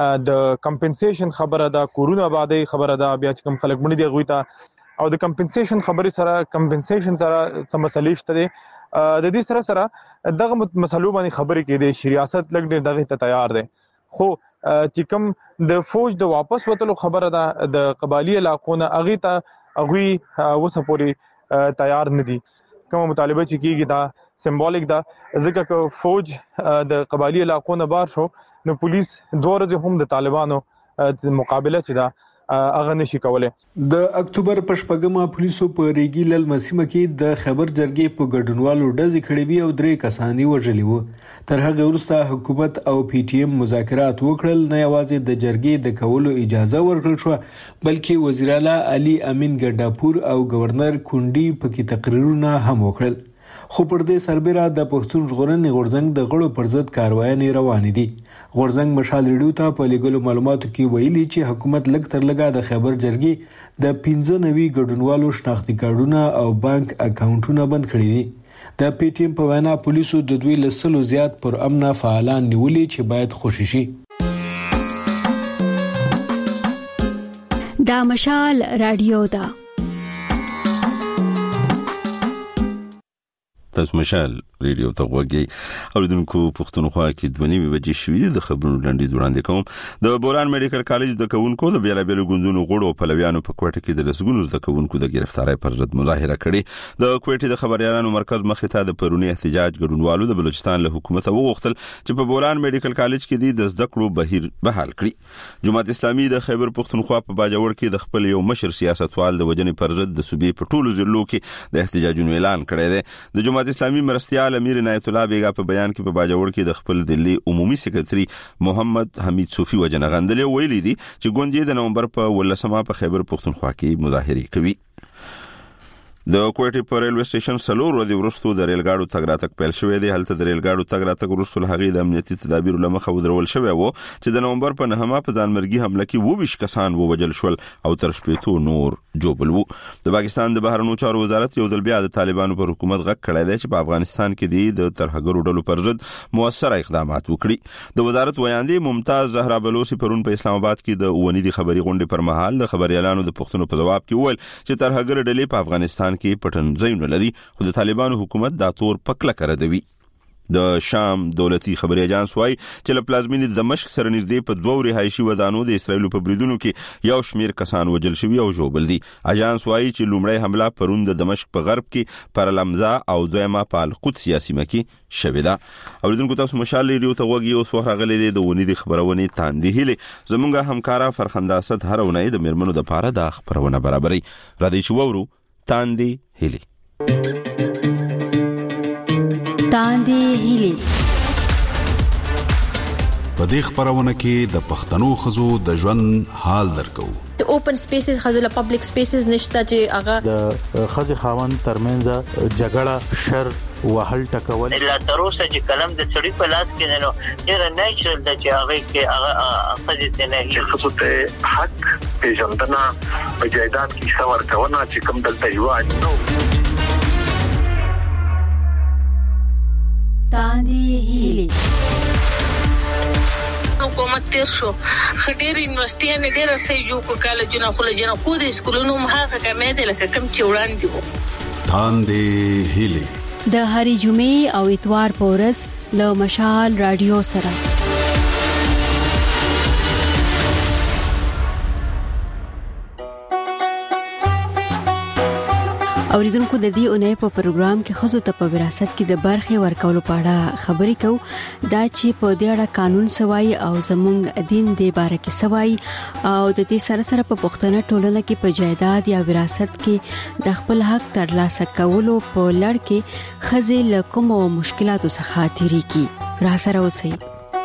Speaker 23: د کمپنسیشن خبره ده، کورونا باندې خبره ده، بیا چې کوم خلک مونږ دی غوي ته او د کمپنسیشن خبره سره سم مسلې شته. د دې سره دغه مسلو باندې خبرې کې د ریاست لګ دغه ته تیار دي. خو چې کوم د فوج د واپس وتلو خبره ده د قبایلی علاقو نه اغه ته اغوي وسپوري تیار نه دي. کوم مطالبه چې کیږي دا سمبولیک ده، ځکه چې فوج د قبایلی علاقو نه بار شو نو پولیس دوه ورځې هم د طالبانو مقابله چې دا هغه نشي کولای.
Speaker 20: د اکتوبر په شپږمه پولیسو په ریګیلل مسیمه کې د خبر جرګې په ګډونوالو ډزې کړې وي او 3 کسان وژلي وو. تر هغه وروسته حکومت او پی ټی ایم مذاکرات وکړل، نه یوازې د جرګې د کولو اجازه ورکړل شو بلکې وزیر اعلی علي امین ګنډاپور او گورنر کونډي پکې تقریرونه هم وکړل. خو پر دې سربېره د پښتون ژغورنې غورځنګ د غړو پر ضد کاروایانې روانې دي. غورځنګ مشال ریډیو ته په لګولو معلوماتو کې ویلي چې حکومت لږ تر لږه د خبر جرګې د 15 ګډونوالو شناختی کارتونه او بانک اکاونټونه بند کړي دي. د پی ټی ایم په وینا پولیسو د 200 زیات پر امن فعالان نیولي چې باید خوشي شي.
Speaker 2: دا مشال رادیو ده.
Speaker 1: تاسو مشال ریډیو ته وګورئ. اوریدونکو پښتونخوا کې 2:30 بجې شوې د خبرونو لنډیز وړاندې کوم. د بولان میډیکل کالج د کوونکو د بیلابیلو ګوندونو غړو په لویانو په کوټه کې د لسګونو د کوونکو د گرفتاری پر ضد مظاهره کړې. د کوټې د خبريالانو مرکز مخې ته د پرونی احتجاج ګډونوالو د بلوچستان له حکومت وغوښتل چې په بولان میډیکل کالج کې د زده کړو بهیر بحال کړي. جماعت اسلامي د خیبر پښتونخوا په باجوړ کې د خپل یو مشر سیاستوال د وجنې پر ضد د صوبې په ټولو ضلعو کې د احتجاجونو اعلان کړی دی. د جماعت اسلامي مرستيال امیر عنایت الله بیگا په بیان کې په باجوړ کې د خپل دلی عمومي سکرټري محمد حمید صوفي وجنه غندلې ویلي دي چې ګوندې د نومبر په 18 په خیبر پښتونخوا کې مظاهره کوي. د کوټې په ریلوي سټیشن سلور ورځې وروسته د ریل ګاډو تګ راتګ پیل شوې دی. هلته د ریل ګاډو تګ راتګ وروسته له هغې د امنیتي تدابیرو له مخه ودرول شوی و چې د نومبر په 9 په ځانمرګي حمله کې 22 کسان ووجل شول او تر 80 نور جوبل وو. د پاکستان د بهرنیو چارو وزارت یو ځل بیا د طالبانو پر حکومت غږ کړی دی چې په افغانستان کې د ترهګرو ډلو پر ضد موثره اقدامات وکړي. د وزارت ویاندې ممتاز زهرا بلوچي پرون په اسلام آباد کې د اونیدي خبري غونډې پر مهال د خبريالانو د پښتنو په جواب کې وویل چې ترهګر ډلې په افغانستان کې پټنځي لري، خو د طالبانو حکومت دا تور پکله کړی. د شام دولتي خبري اجانس وايي چې له پلازمینې دمشق سره نږدې په 2 رهایشي ودانو د اسرایل په بریدونو کې یو شمیر کسان وجل شوي او جوبل دي. اجانس وايي چې لومړی حمله پرون د دمشق په غرب کې پر لمزا او دویمه په القدس سیمه کې شوې ده. اوریدونکو تاسو مشال ریډیو ته وګورئ او څو راغلي دي د ونې د خبرونه تاندې هلي زمونږه همکارا فرخنده اسد هرونه د مرمنو د پاره د خبرونه برابرۍ را دي چې وورو تاندې هلي
Speaker 10: په دې خبرونه کې د پښتنو خزو د ژوند حال درکو.
Speaker 3: د اوپن سپیسز خزو له پبلک سپیسز نشته چې هغه
Speaker 5: د خزي خاوند ترمنځ جګړه شر وهل ټکول
Speaker 24: الا تروسه چې کلم د چړي په لاس کې نو ډېر نیچرل د چې هغه کې هغه خزي ته نه
Speaker 25: خصوص ته حق پیژندنه په جایداد کې څور کونه چې کوم دلته یو اجنو
Speaker 2: تاندې هیلي
Speaker 26: حکومت تیر شو خډیر یونیورسيټي نه ډیر سې جو کو کالجونه خو له جنا کو د سکولونو مخه کمې ده لکه کم چې وړاندې وو.
Speaker 10: تاندې هیلي
Speaker 2: د هری جمعې او اتوار په ورځ له مشال رادیو سره اوریدونکو د دې اونۍ په پروګرام کې خصوصا ته په وراثت کې د برخې ورکولو په اړه خبرې کوو. دا چې په دې اړه قانون سوای او زموږ دین دې باره کې سوای او د دې سره سره په پښتنه ټولنه کې په جایداد یا وراثت کې د خپل حق ترلاسه کولو په لړ کې خزي له کومو مشکلاتو څخه تیری کی. را سره اوسئ.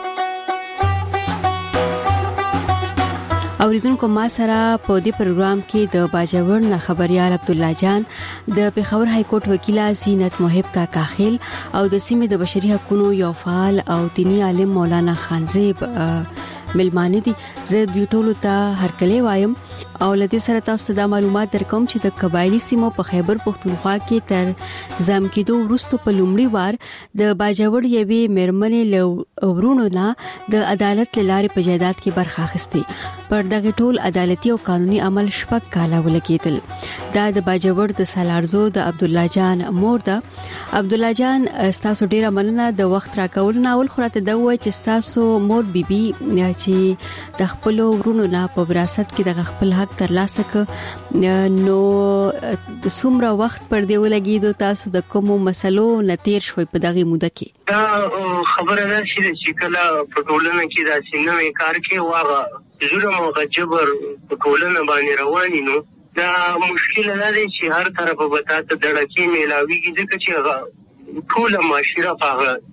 Speaker 2: اوریدونکو ما سره په دې پروګرام کې د باجوړ نه خبريال عبد الله جان، د پیښور های کورټ وکیل زینت محب کا خیل او د سیمې د بشري حقوقو یو فعال او دینی عالم مولانا خانزیب ملمانه دي. زه دوی ټولو ته هرکلی وایم او لدې سره تاسو ته معلومات درکوم چې د قبایلی سیمو په خیبر پښتونخوا کې تر ځم کېدو وروسته په لومړي وار د باجوړ یوې مېرمنې له ورونو نه د عدالت لارې په جایداد کې برخه اخیستې. پر دغه ټول عدالتي او قانوني عمل شپږ کاله ولګېدل. دا د باجوړ د سالارزو د عبد الله جان مور ده. عبد الله جان تاسو ډیره مننه د وخت راکول نه. اول خراته دا وای چې تاسو مور بیبي چې د خپل ورونو نه په وراثت کې د خپل حق ترلاسه ک نو د څومره وخت پر دی ولګیدو تاسو د کومو مسلو نتیر شوي په دغه موده کې؟
Speaker 24: دا خبره ده چې کله په ټولنه کې دا سینوي کار کې واغه
Speaker 25: ظلم او جبر په ټولنه باندې رواني نو دا مشکل نه دی چې هر طرفه به تاسو دړکی میلاویږي ځکه چې هغه ټول معاشره په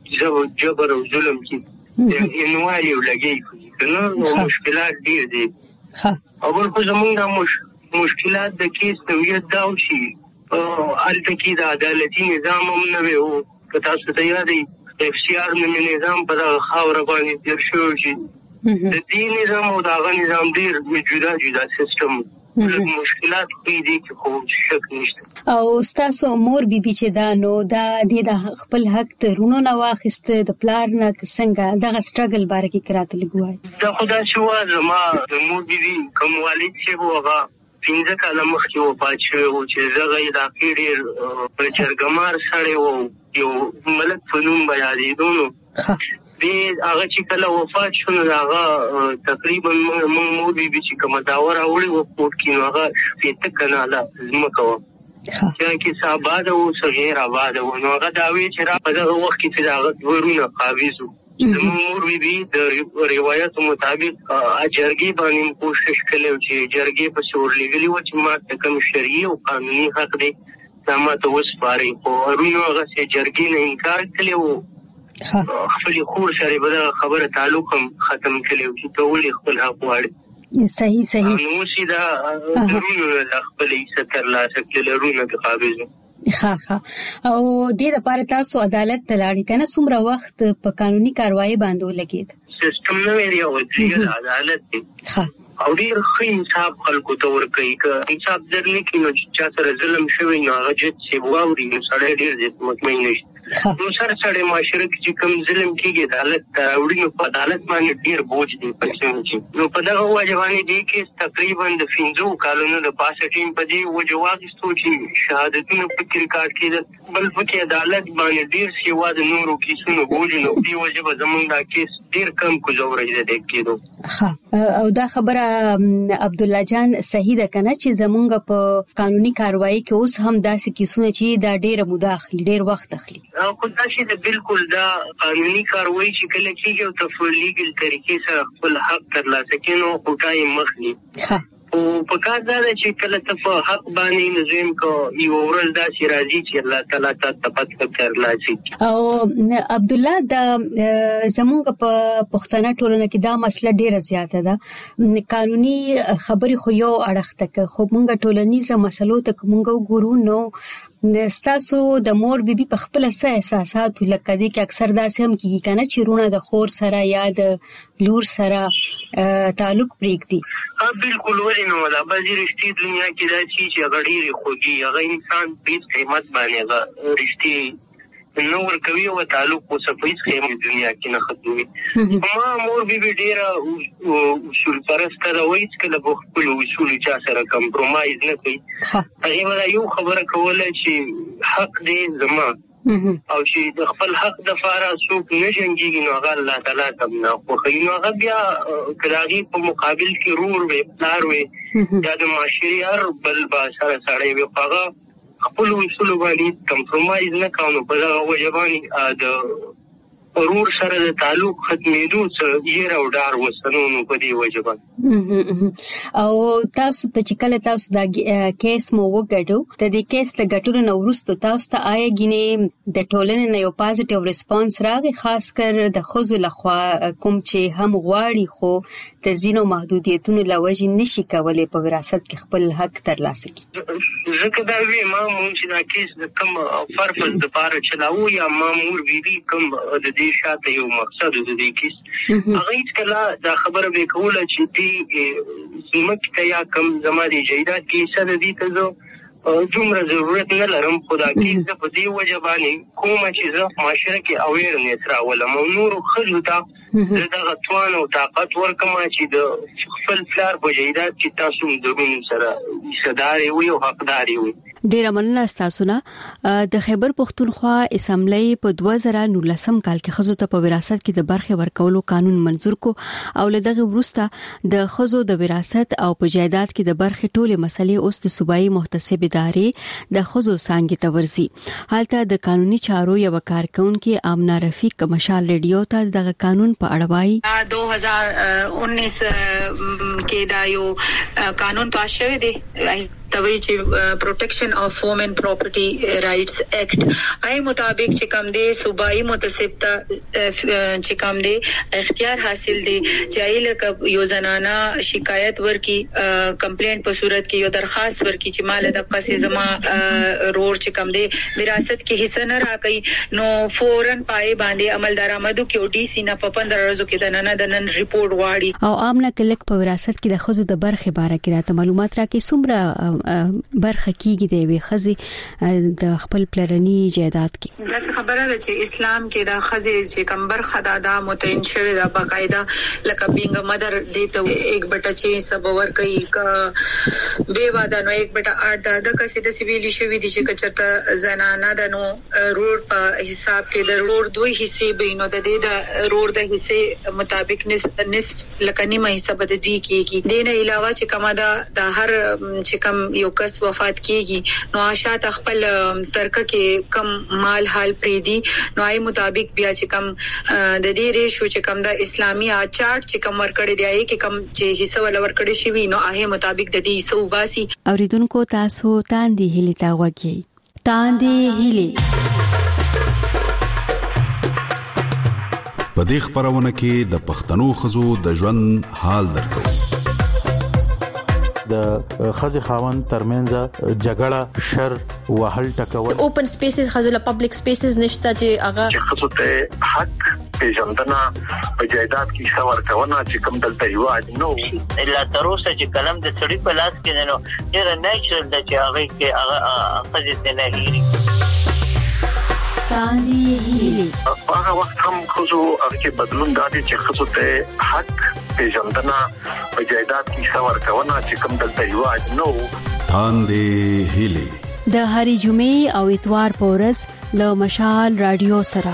Speaker 25: جبر او ظلم کې انوالي ولګي نو مشکلات ډیر دي او په زمونږ د مشکلات د کیس نوعیت دا و چې الته کې د عدالتي نظام هم نه وو که تاسو ته یاد وي اف سی آر نظام په خاور باندې تیر شو چې د دې نظام او د هغه نظام ډیر جدا سیستم مشکلات پیدا کې خو شک نشته
Speaker 4: او تاسو مور بیبي چې دا نو دا د خپل حق ته رونو نه واخست د پلار نه څنګه دغه سټرګل باره کې کراته لګوای
Speaker 25: دا خدا شو زما د مور بیبي کوم والد چې هوغه 15 کاله مخکې وفات شوی و چې زغه د اخیری په چرګمار سره و یو ملک فنون بیانېدو نو هغه چې کله وفات شو هغه تقریبا مور بیبي چې کوم داور اوړي و کوټ کې هغه شپته کناله زمکو چې صاحب او صغیر آباد و نو هغه داوی چې را په دغه وخت کې هغه ورونه قابضو مور بیبي د روایت مطابق جرګي باندې کوشش کړو چې جرګي په شور لګلی و چې ما کوم شرعي او قانوني حق دی سمات وسپاري خو ورونو هغه چې جرګي نه انکار کړو خپل خور سره به خبره تعلق هم ختم کړو چې ټول خپل حق واړي
Speaker 4: صحیح
Speaker 25: نو سیدا ضروري خپل ستر لا شکل رونه قابض
Speaker 4: ها او د لپاره تاسو عدالت ته لاړی کنه څومره وخت په قانوني کاروایی باندې لګید
Speaker 25: سیستم نو ویری او چې عدالت او ډیر ښه انصاف خلکو ته ورکوي که انصاف درنه کې نو چې سره ظلم شوی نو هغه چې واوري نو سره ډیر دې مطمئن نشي نو سره معاشره کې کوم ظلم کېږي عدالت وړي نو په عدالت باندې ډیر بوج دی پښتون نو په دغه وجه باندې دی کې تقریبا د 15 کالونو د پاسه ټیم په دې وجه واغستو چې شهادتونه په ریکارډ کېدل بل پکې عدالت باندې ډیر سیوا د نورو کیسونو بوج نو دی وجه به زمونږ دا کیس ډیر کم کوزوري دی کېدو
Speaker 4: او دا خبره عبد الله جان صحیح ده کنه چې زمونږ په قانوني کاروایی کې اوس هم داسې کیسونه چې دا ډیره موده اخلي ډیر وخت اخلي
Speaker 25: او خدای شي د بالکل دا قانوني کاروایی چې کله کېږي او تفصیلي طریقې سره خپل حق ترلاسه کینو کوټای مخني او په کار دا چې کله ته حق باندې نظم کو یو ورځ دا چې راځي چې الله تعالی ته تپت ترلاسه
Speaker 4: او عبد الله دا زموږ په پښتنه ټولنه کې دا مسله ډیره زیاته ده قانوني خبري خو یو اړخ تک خو موږ ټولنیزه مسلو ته موږ ګورو نو ستاسو د مور بیبي په خپل احساسات لکه دي کې اکثر داسې هم کیږي کنه چې رونه د خور سره یا د لور سره تعلق پریږدي
Speaker 25: بالکل ورینو دا به رښتې دنیا کې دا چې غړي خوږي هغه انسان په قیمت باندې رښتې نو ورکوي او تعلق او صفایي خیمه دنیا کې نه ختمي ما مور بیبي ډیره اصول پرسته راوي چې کله خپل اصول چا سره کمپرمایز نه کوي هغه یو خبره کوله چې حق دې زما او چې د خپل حق د فارا څوک نه جنګيږي نو هغه الله تعالی تمنا خو خینو هغه بیا کلاغي په مقابل کې رور وي پلار وي یا د معاشري هر بل با سره سره وي هغه خپل اصول باندې کمپرمایز نه کوي په هغه وجه باندې د ورور سره د تعلق ختمېدو څخه یې راوډار وسنونو په دی وجه باندې
Speaker 4: او تاسو ته چې کله تاسو دا کیس مو وګړو ته د کیس ته ګټلو نو ورستو تاسو ته آیا غینه د ټولنې نه یو پازیټیو ریسپانس راغی خاص کر د خوځو لخوا کوم چې هم غواړي خو د زینو محدودیتونو لوجې نشي کولای په وراثت کې خپل حق ترلاسه کړي
Speaker 25: ځکه دا وی ما مونږ چې دا کیس د کوم فرفز د پاره چلاو یا مامور بیبي کوم د دې شاته یو مقصد د دې کیس هغه کله دا خبره به کوله چې دې زمکه یا کم زمادي جیدات کې سره دي ته دومره ضرورت نه لرم خدا کې په دې وجه باندې کوم چې زه معاشره کې اویرنس راولم او نور خلکو ته دغه توان او طاقت ورکما چې د خپل فلار په جیدات کې تاسو دغه سره صداري وي او حقداري وي
Speaker 2: ډیر مننه تاسو نه د خیبر پختونخوا اسمبلی په 2019 کال کې خزو ته په وراثت کې د برخه ورکولو قانون منزور کو او لدغه وروسته د خزو د وراثت او په جایداد کې د برخه ټوله مسلې اوس د صوبایي محتسب ادارې د خزو څنګه تورزي حالته د قانوني چارو یو کارکونکو امنا رفیق مشال ریډیو ته د قانون په اړه وایي
Speaker 7: 2019 کې دا یو قانون پاس شوی دی توی چې پروټیکشن اف وومن پراپرټي رائټس ایکټ آی مطابق چې کوم دی صوبایي متسب ته چې کوم دی اختیار حاصل دی چې ایله یو زنانه شکایت ورکي کمپلینټ په صورت کې یو درخواست ورکي چې مال د قصې زما رور چې کوم دی وراثت کې حصہ نه راکړي نو فورن پای باندې عمل درآمدو کې او ډي سي نه په 15 ورځو کې د نن ریپورت واړي
Speaker 2: او عامه کلک په وراثت کې د خزو د برخه باره کې راته معلومات راکې څومره برخه کېږي د وی خزي د خپل پلرني جائیداد کې
Speaker 7: دا خبره ده چې اسلام کې د خزي چې کم برخه دا متعین شوی دا باقاعده لکه بینګ مدر دیته 1/6 سب ور کوي به واده نو 1/8 د کسي د سیویلی شوی دي چې کچته زنانه د نو روډ په حساب کې د روډ دوی حصے به نو د دې د روډ د حصے مطابق نصف لکه نیمه حصہ به د دې کېږي دینه علاوه چې کومه د هر چې کم یو کس وفات کیږي نو آشات خپل ترکه کې کم مال حال پریدي نو آی مطابق بیا چې کم د دې ریشو چې کم د اسلامي اچارت چې کم ورکړی دی کې کم چې حصہ ول ورکړی شي نو آه مطابق د دې حصہ وباسي
Speaker 2: اوریدونکو تاسو تاندې هلي تا وګي تاندې هلي
Speaker 10: په دې خبرونه کې د پښتنو خزو د ژوند حال درکو
Speaker 5: د خزي خاوند ترمنځ جګړه شر وهل ټکول
Speaker 3: اوپن سپیسز خزل پبلک سپیسز نشته چې هغه
Speaker 25: خزو ته حق پیژندنه په جایداد کې څور کونه چې کوم دلته یو نو
Speaker 24: الا تر اوسه چې کلم د سړي په لاس کې نه ډیر نیچرل د چې هغه کې هغه خزي نه هېري
Speaker 25: هغه وخت هم خزو هغه بدلون دادي چې خزو ته حق پیژندنه په جایداد کې څور کونه چې کوم دلته یو نو
Speaker 10: تاندې هلي
Speaker 2: د هری جمعې او اتوار پورز له مشال رادیو سره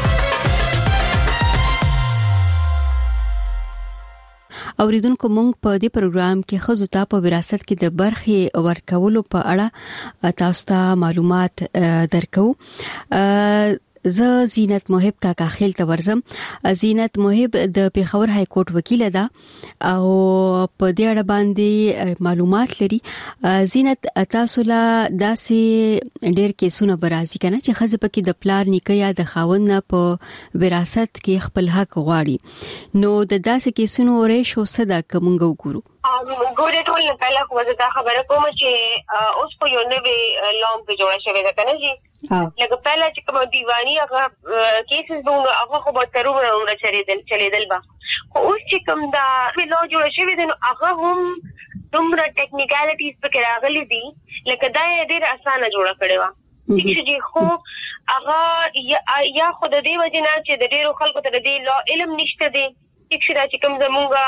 Speaker 2: اوریدونکو مونږ په دې پروګرام کې خزو ته په وراثت کې د برخې ورکولو په اړه تاسو ته معلومات درکو زه زینت محب کاکا خیل ته ورزم زینت محب د پیښور های کورټ وکیل ده او په دې اړه باندې معلومات لري زینت تاسو لا داسې ډېر کیسونه برازي کنه چې خزه پکې د پلار نیکه یا د خاوند نه په وراثت کې خپل حق غواړي نو د داسې کیسونو ریشو صدا کومګو ګورو
Speaker 8: ګورې ټول نه پهلا خو زه دا خبره کوم چې اوس په یو نوې لوم په جوړه شوې ده کنه جی لکه پهلا چې کوم دیوانی هغه کیسز دوه هغه خو به ترونه چلیدل با خو اوس چې کوم دا لو جوړه شوې ده نو هغه هم دومره ټیکنیکالټیز پکې راغلي دي لکه دا ډېر اسانه جوړه کړې و چې خو هغه یا خود دې وجنه چې د ډېرو خلکو ته دې لو علم نشته دي چې کوم زمونږه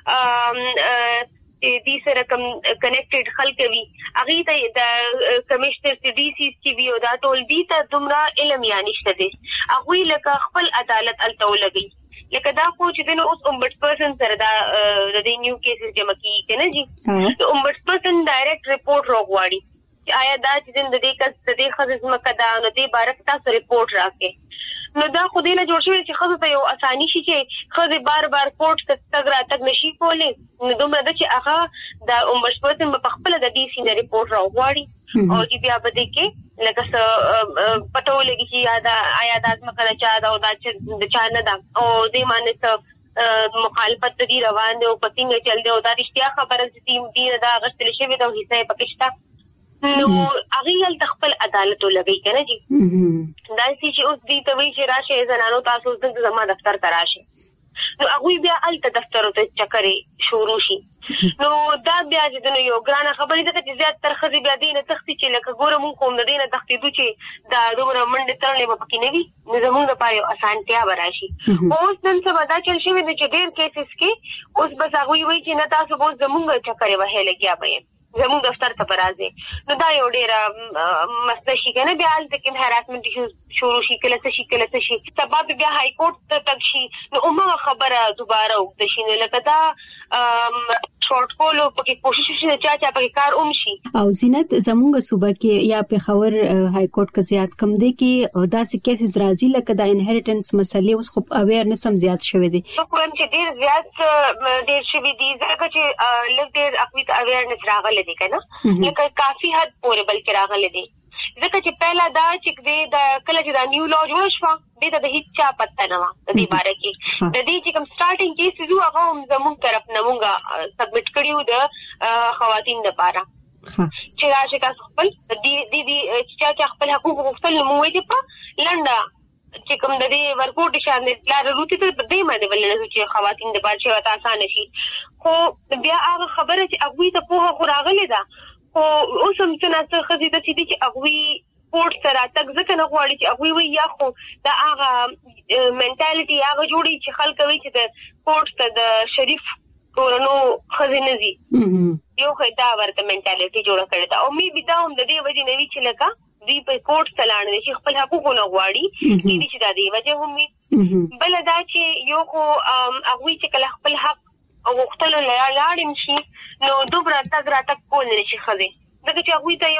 Speaker 8: دې سره کوم کنیکټډ خلک وي هغه ته د کمشنر سی ډي سی وی او دا ټول دي ته دومره علم یا نشته دي هغه لکه خپل عدالت الته لګي لکه دا خو چې نو اوس ombudsperson سره دا د نیو کیسز جمع کیږي کنه جی ombudsperson ډایرکټ ریپورت راغواړي آیا دا چې د دې کس د دې خزم کدا نو دې بارک تاسو ریپورت راکې نو دا خو دې نه جوړ شوی چې خزه ته یو اساني شي چې خزه بار کوټ تک راتګ نشي کولای نو دومره د چې هغه د ombudsperson په خپل د ډي سي نه ریپورت راغواړي او چې بیا به دې کې لکه څه پټو لګي چې آیا دا ځمکه چا دا او دا چې د چا نه دا او دې معنی څه مخالفت دې روان دي او پتینګ چل دی او دا رښتیا خبره دې دا غشتل شي دا حصہ پکشتا نو اغیل تخپل عدالت لګی کنه جی دا چې اوس دې ته وی چې راشه زنانو تاسو د زما دفتر ته راشه نو هغه بیا ال دفتر ته چکرې شروع شي نو دا بیا چې یو ګرانه خبرې ده چې زیات ترخصي بیا دینه تختی چې لکه ګوره مونږ کوم دینه تختی دوی چې دا دومره منډه ترلې په کې نه وي نو زمونږ لپاره اسانتیا وراشي اوس نن څه ودا چې شي چې ډېر کیسز کې اوس بس هغه وی چې نه تاسو اوس زمونږ چکرې وهه لګیا به زموږ دفتر ته راځي نو دا یو ډیر مسله شي کنه بیا د کوم هراسمنت شروع شي کله څه شي سبب بیا های کورټ ته تک شي نو عمره خبره دوباره وکړي شي لکه دا شورټ کولو پکې کوشش وشي چې پکې کار ومشي.
Speaker 4: او زینت زموږ صوبه کې یا پیښور های کورټ کې زیات کم دي کې داسې کیسز راځي لکه د انهریټنس مسلې اوس خو اویرنس هم زیات شوی دی.
Speaker 8: کوم چې ډیر شوی دی ځکه چې لږ ډیر اقوی اویرنس راغلی دی کنه لکه کافي حد پورې بلکې راغلی دی ځکه چې پہلا دا چې د کله چې دا نیو لا جوړ شو د هیڅ چا پته نه و د دې باره کې د دې چې کوم سٹارټینګ کیسز هغه هم زموږ طرف نه مونږه سبمټ کړیو د خواتین لپاره چې راشه تاسو خپل دې چې خپل حقوق غوښتل نو موږ دې په لنډه چې کوم د دې ورکوټ شان د لار روټي ته دې باندې ولنه چې خواتین د بار چې وتا آسان شي خو بیا هغه خبره چې اغوی ته په خو راغلی دا او اوس هم څنګه خزي ته چې اغوی پورت سره تک ځکه نه غواړي چې اغوی وي یا خو دا هغه منټالټي هغه جوړي چې خلک کوي چې د پورت ته د شریف کورونو خزینزي یو خدای ورته منټالټي جوړه کړې ده او می بيدا هم د دې وجې نوي چې لکه دی په کوټ سلانه چې خپل حقوقونه غواړي دې چې د دې وجه هم بل دا چې یو خو اغوی چې کله خپل حق او وختل لاړم شي نو دوبره تک را تک کول نشي خزي دغه چې هغه ته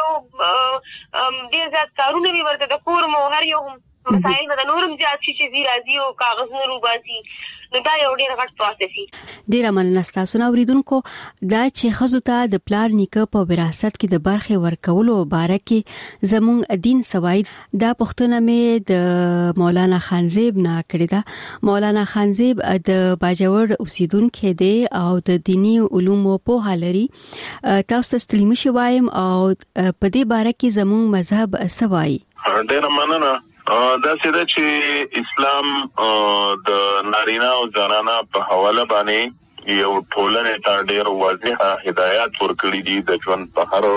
Speaker 8: یو ډیر زیات کارونه وی ورته د کور مو هر یو مسائل د نورم زیات شي چې راځي او کاغذ نه روباسي نو دا یو ډیر غټ پروسس دی.
Speaker 2: ډیر مننه تاسو نو اوریدونکو دا چې خزو ته د پلار نیکه په وراثت کې د برخه ورکولو باره کې زموږ دین سوید دا پښتنه مې د مولانا خانزیب نه کړی دا. مولانا خانزیب د باجوړ اوسیدونکو دی او د دینی علومو په حالري تاسو ستړي مشي وایم او په دې باره کې زموږ مذهب سوای.
Speaker 9: ډیر مننه. دا څه چې اسلام د نارینه او زنانه په حواله باندې یو ټولنه ته ډیر واضحه هدایت ورکړي دي د ژوند په هر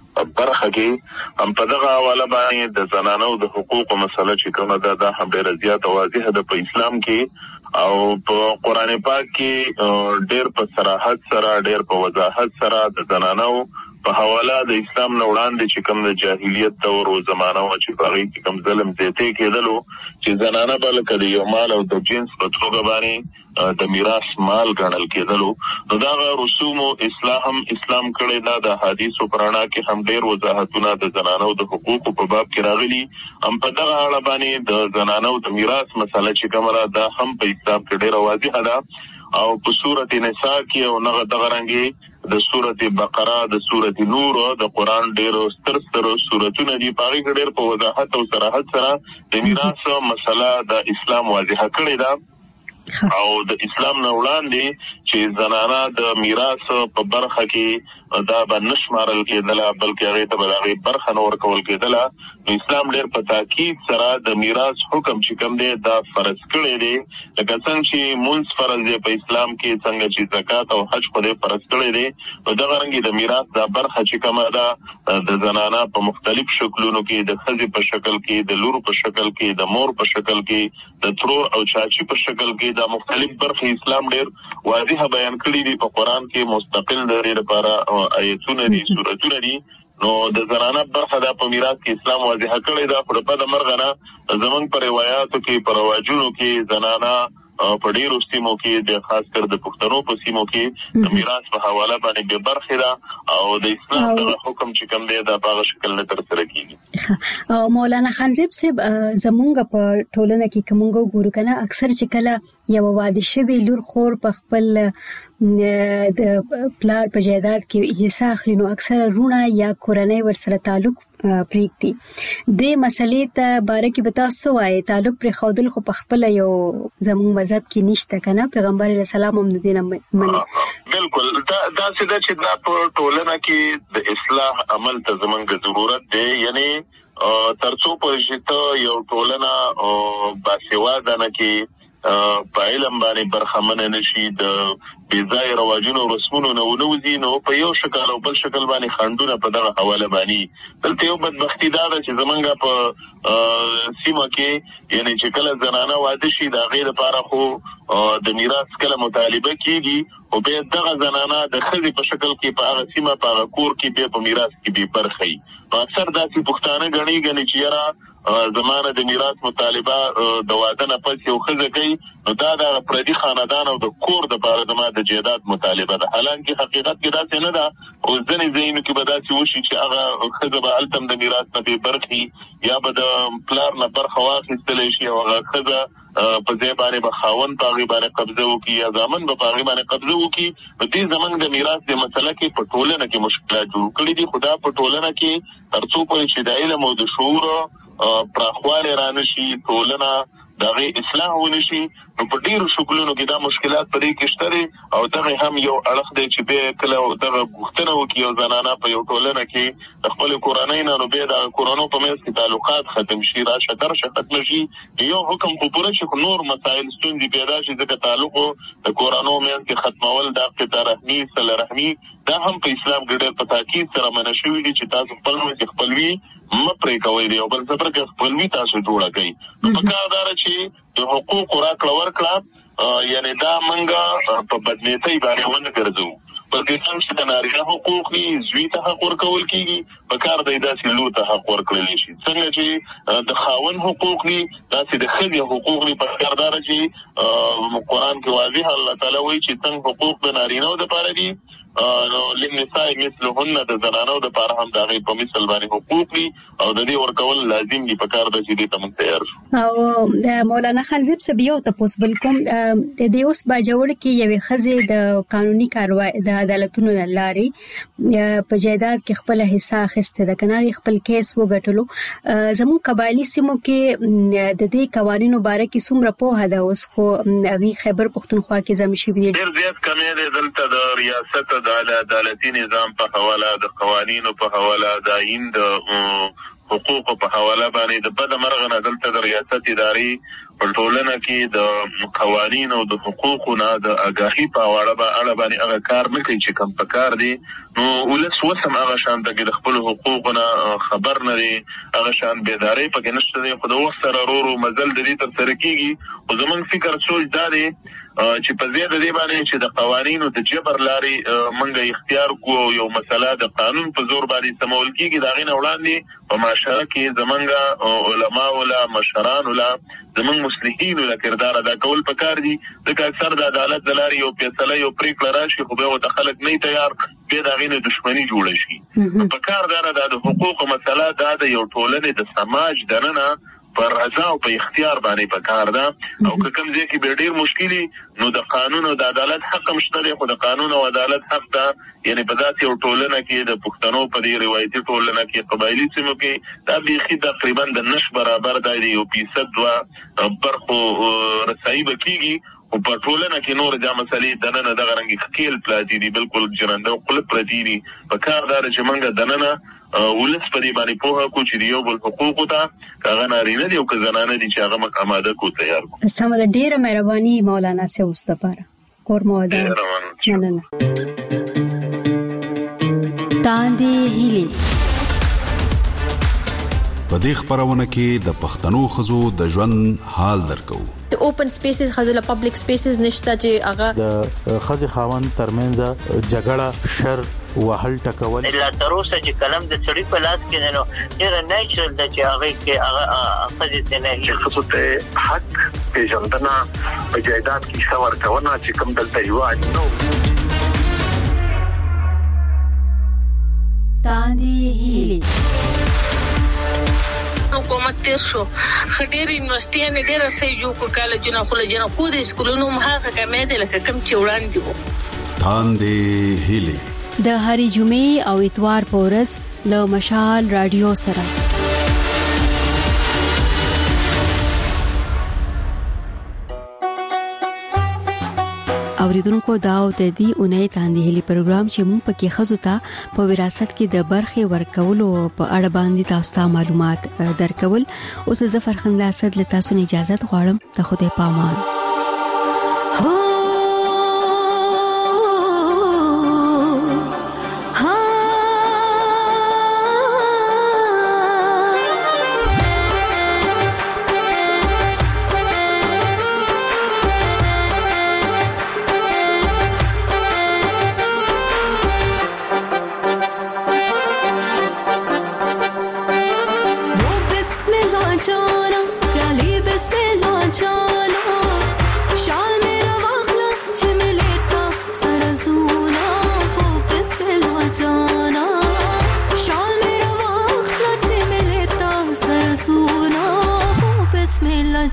Speaker 9: برخه کې هم په دغه حواله باندې د زنانو د حقوقو مسله چې کومه ده دا هم ډیر زیات واضحه ده په اسلام کې او په قران پاک کې ډیر په صراحت سره ډیر په وضاحت سره د زنانو په حواله د اسلام نه وړاندې چې کوم د جاهلیت دور او زمانہ او چې باغی کوم ظلم زیاته کېدلو چې زنانه بل کړي یو مال او د جنس په توګه باندې د میراث مال ګڼل کېدلو نو دا رسوم او اسلام کړي دا د حدیثو پرانا کې هم ډیر وضاحتونه د زنانو د حقوقو په باب کې راغلي هم په دغه اړه باندې د زنانو د میراث مسله چې کومه ده هم په اسلام کې ډیر واضحه ده او په سورته نساء کې او نه دغه رنګي د سورته بقره د سورته نور او د قران ډیر ستر سورتونه دي په ډیر په وضاحت او صراحت سره د میراث مسله د اسلام واضحه کړی ده او د اسلام نه وړاندې چې زنانه د میراث په برخه کې دا بنشمارل کېدل بلکې هغه ته بلغه برخه نور کول کېدل نو اسلام ډېر په تاکید سره د میراث حکم چې کوم دی دا فرض کړی دی لکه څنګه چې مونږ فرض دی په اسلام کې څنګه چې زکات او حج خو دې فرض کړی دی نو دا غرنګي د میراث دا برخه چې کومه ده د زنانه په مختلف شکلونو کې د خزي په شکل کې د لور په شکل کې د مور په شکل کې د ترور او چاچی په شکل کې دا مختلف برخې اسلام ډېر واضح بیان کړی دی په قران کې مستقل د لپاره آیتونه دي سورتونه دي نو د زنانه برخه د په میراث کې اسلام واضح کړی دا په د مرغنه زمونږ پر روایتو کې پر رواجونو کې زنانه په ډیرو سیمو کې د خاص کر د پښتنو په سیمو کې د میراث په حواله باندې به برخه ده او د اسلام د حکم چې کوم دی دا په شکل نه تر سره کیږي.
Speaker 4: مولانا خانزیب صاحب زمونږ په ټولنه کې کومګو ګورو کنه اکثر چې کله یو واده شوی لور خور په خپل د پلار په جایداد کې حصہ اخلي نو اکثر رونه یا کورنۍ ورسره تعلق پریږدي د مسلې ته باره کې بتا سو وای تعلق پر خودل خو په خپل یو زموږ مذهب کې نشته کنه پیغمبر علیه السلام هم دینه مني
Speaker 9: بالکل دا څه چې دا په ټولنه کې د اصلاح عمل ته زمونږ ضرورت دی یعنی ترڅو پرشته یو ټولنه باسواده نه کې په علم باندې برخمن نشي د بيځای رواجونو رسمونو نو نوځي نو په یو شکل او بل شکل باندې خندونه په دغه حواله باندې دلته یو بدبختی دا چې زمونږ په سیمه کې یعنی چې کله زنانه واده شي دا غیر لپاره خو د میراث کله مطالبه کیږي او به دغه زنانه د خزي په شکل کې په هغه سیمه په کور کې به په میراث کې به برخي په اکثر داسې پښتانه غني چې یاره زمانه د میراث مطالبه د واده نه پس یو خزه کوي نو دا د پردي خاندان او د کور د بار زمانه د جیدات مطالبه ده حالانکه حقیقت کې دا څه نه ده او ځنې زینو کې به دا چې وشي چې هغه خزه به التم د میراث نه به برخي یا به د پلار نه برخه واخیستل شي او هغه خزه په ځای باندې به خاوند پاغي باندې قبضه وکي یا ځامن به پاغي باندې قبضه وکي په دې زمنګ د میراث د مسله کې په ټولنه کې مشکلات جوړ کړي دي خدا په ټولنه کې ترڅو په چې د علم او د شعور پراخواله رانشي ټولنه دغه اصلاح ونشي نو په ډیرو شکلونو کې دا مشکلات پرې کې شته او دغه هم یو اړخ دی چې به کله دغه غوښتنه وکي او زنانه په یو ټولنه کې خپل کورنۍ نه نو به د کورونو په منځ کې تعلقات ختم شي راشه درشه ختم شي یو حکم په پوره شي نور مسائل ستوندې پیدا شي ځکه تعلق د کورونو منځ کې ختمول د قطع رحمی صله رحمی دا هم په اسلام کې ډېر په تاکید سره منشوي دي چې تاسو خپل منځ خپلوي مپرې کوي دی او بل څه پر کې خپلوي تاسو جوړه کوي په کار دار چې د حقوق راکړه ورکړه یعنی دا منګه په بدنيتي باندې ونه ګرځو په دې څنګه چې د نارینه حقوق دي زوی ته حق ورکول کیږي په کار دی داسې لو ته حق ورکړل شي څنګه چې د خاون حقوق دي داسې د ښځې حقوق دي په کار دار چې قرآن کې واضح الله تعالی وایي چې څنګه حقوق د نارینه او د پاره دي نو لنساء مثلهن د زنانو د پاره هم دغه په مثل باندې حقوق دي او د دې ورکول لازم دي په کار د چې دې تم تیار شو
Speaker 4: او مولانا خانزیب سبیو ته پوس بالکل د دې اوس باجوړ کې یوې خزه د قانوني کاروای د عدالتونو لارې په جیدات کې خپل حصہ اخیسته د کناري خپل کیس وګټلو زمو قبایلی سیمو کې د دې قوانینو باره کې څومره په هدا اوس خو غي خیبر پختونخوا کې زمي شي
Speaker 9: ډیر زیات کمې ده دلته د ریاست د عدالتي نظام په حواله د قوانینو په حواله د آئین د حقوق په حواله باندې د بد مرغ نه دلته د ریاست اداري په ټولنه کې د قوانینو د حقوقو نه د اگاهي په اړه باندې هغه کار نه کوي چې کوم په کار دي نو ولس وسم هغه شان د خپل حقوقو نه خبر نه دي هغه شان بیداری پکې نشته دی خو د وخت سره ورو مزل د دې تر سره کیږي او زمونږ فکر سوچ دا دی چې په زیاده دی باندې چې د قوانینو د جبر لاري منګه اختیار کو یو مسله د قانون په زور باندې سمول کیږي دا غینه وړاندې په معاشره کې زمونږ علما ولا مشران ولا زمونږ مصلحین ولا کردار ادا کول پکار دي د اکثر د عدالت د لاري یو فیصله یو پریکړه راشي خو به د خلک نه تیار به دا غینه دښمنی جوړ شي پکار دا د حقوق مسله دا د یو ټولنې د سماج دننه پر رضا او په اختیار باندې پکار ده او کوم ځای کې به ډیر مشکلي نو د قانون او د عدالت حق مشته دی خو د قانون او عدالت حق ده یعنی په داسې یو ټولنه کې د پښتنو په دې روایتي ټولنه کې قبایلی سیمو کې دا بيخي تقریبا د نش برابر دی یو فیصد وا برخو رسایي بکیږي او په ټولنه کې نور د مسلې دننه د غرنګ خکیل پلاټي دي بالکل جرنده او خپل پرتی دي په کار دار چې منګه دننه ولس په دې باندې په کو چې یو بل حقوق ته هغه نارینه دي او که زنانه دي چې هغه مقاماده کو تیار کو
Speaker 4: سم د ډیره مهرباني مولانا سه اوس ته پاره کور مو ده نه
Speaker 2: تاندې هلي
Speaker 10: په دې خبرونه کې د پښتنو خزو د ژوند حال درکو
Speaker 3: د اوپن سپیسز خزله پبلک سپیسز نشته چې هغه
Speaker 5: د خزي خاوند ترمنځ جګړه شر وهل ټکول
Speaker 24: الا تر اوسه چې کلم د چړې په لاس کې نو ډیر نیچرل د چې هغه کې هغه خزي نه هي
Speaker 25: خصوصا حق پیژندنه په جایداد کې څور کونه چې کوم دلته یو نو
Speaker 2: تاندې هلي
Speaker 26: حکومت تیر شو خډیر یونیورسيټي نه ډیر سې جو کالجونه خلجونه کو د سکولونو مخه کمې دي لکه کم چې وړاندې وو
Speaker 10: تاندې هلي
Speaker 2: د هری جمعې او اتوار پورز له مشال رادیو سره اوریدونکو دا او د دې اونۍ تاندې هلي پروګرام چې مونږ پکې خزو ته په وراثت کې د برخې ورکولو په اړه باندې تاسو ته معلومات درکول اوس ظفر خندا اسد له تاسو نه اجازه غواړم ته خدای پامان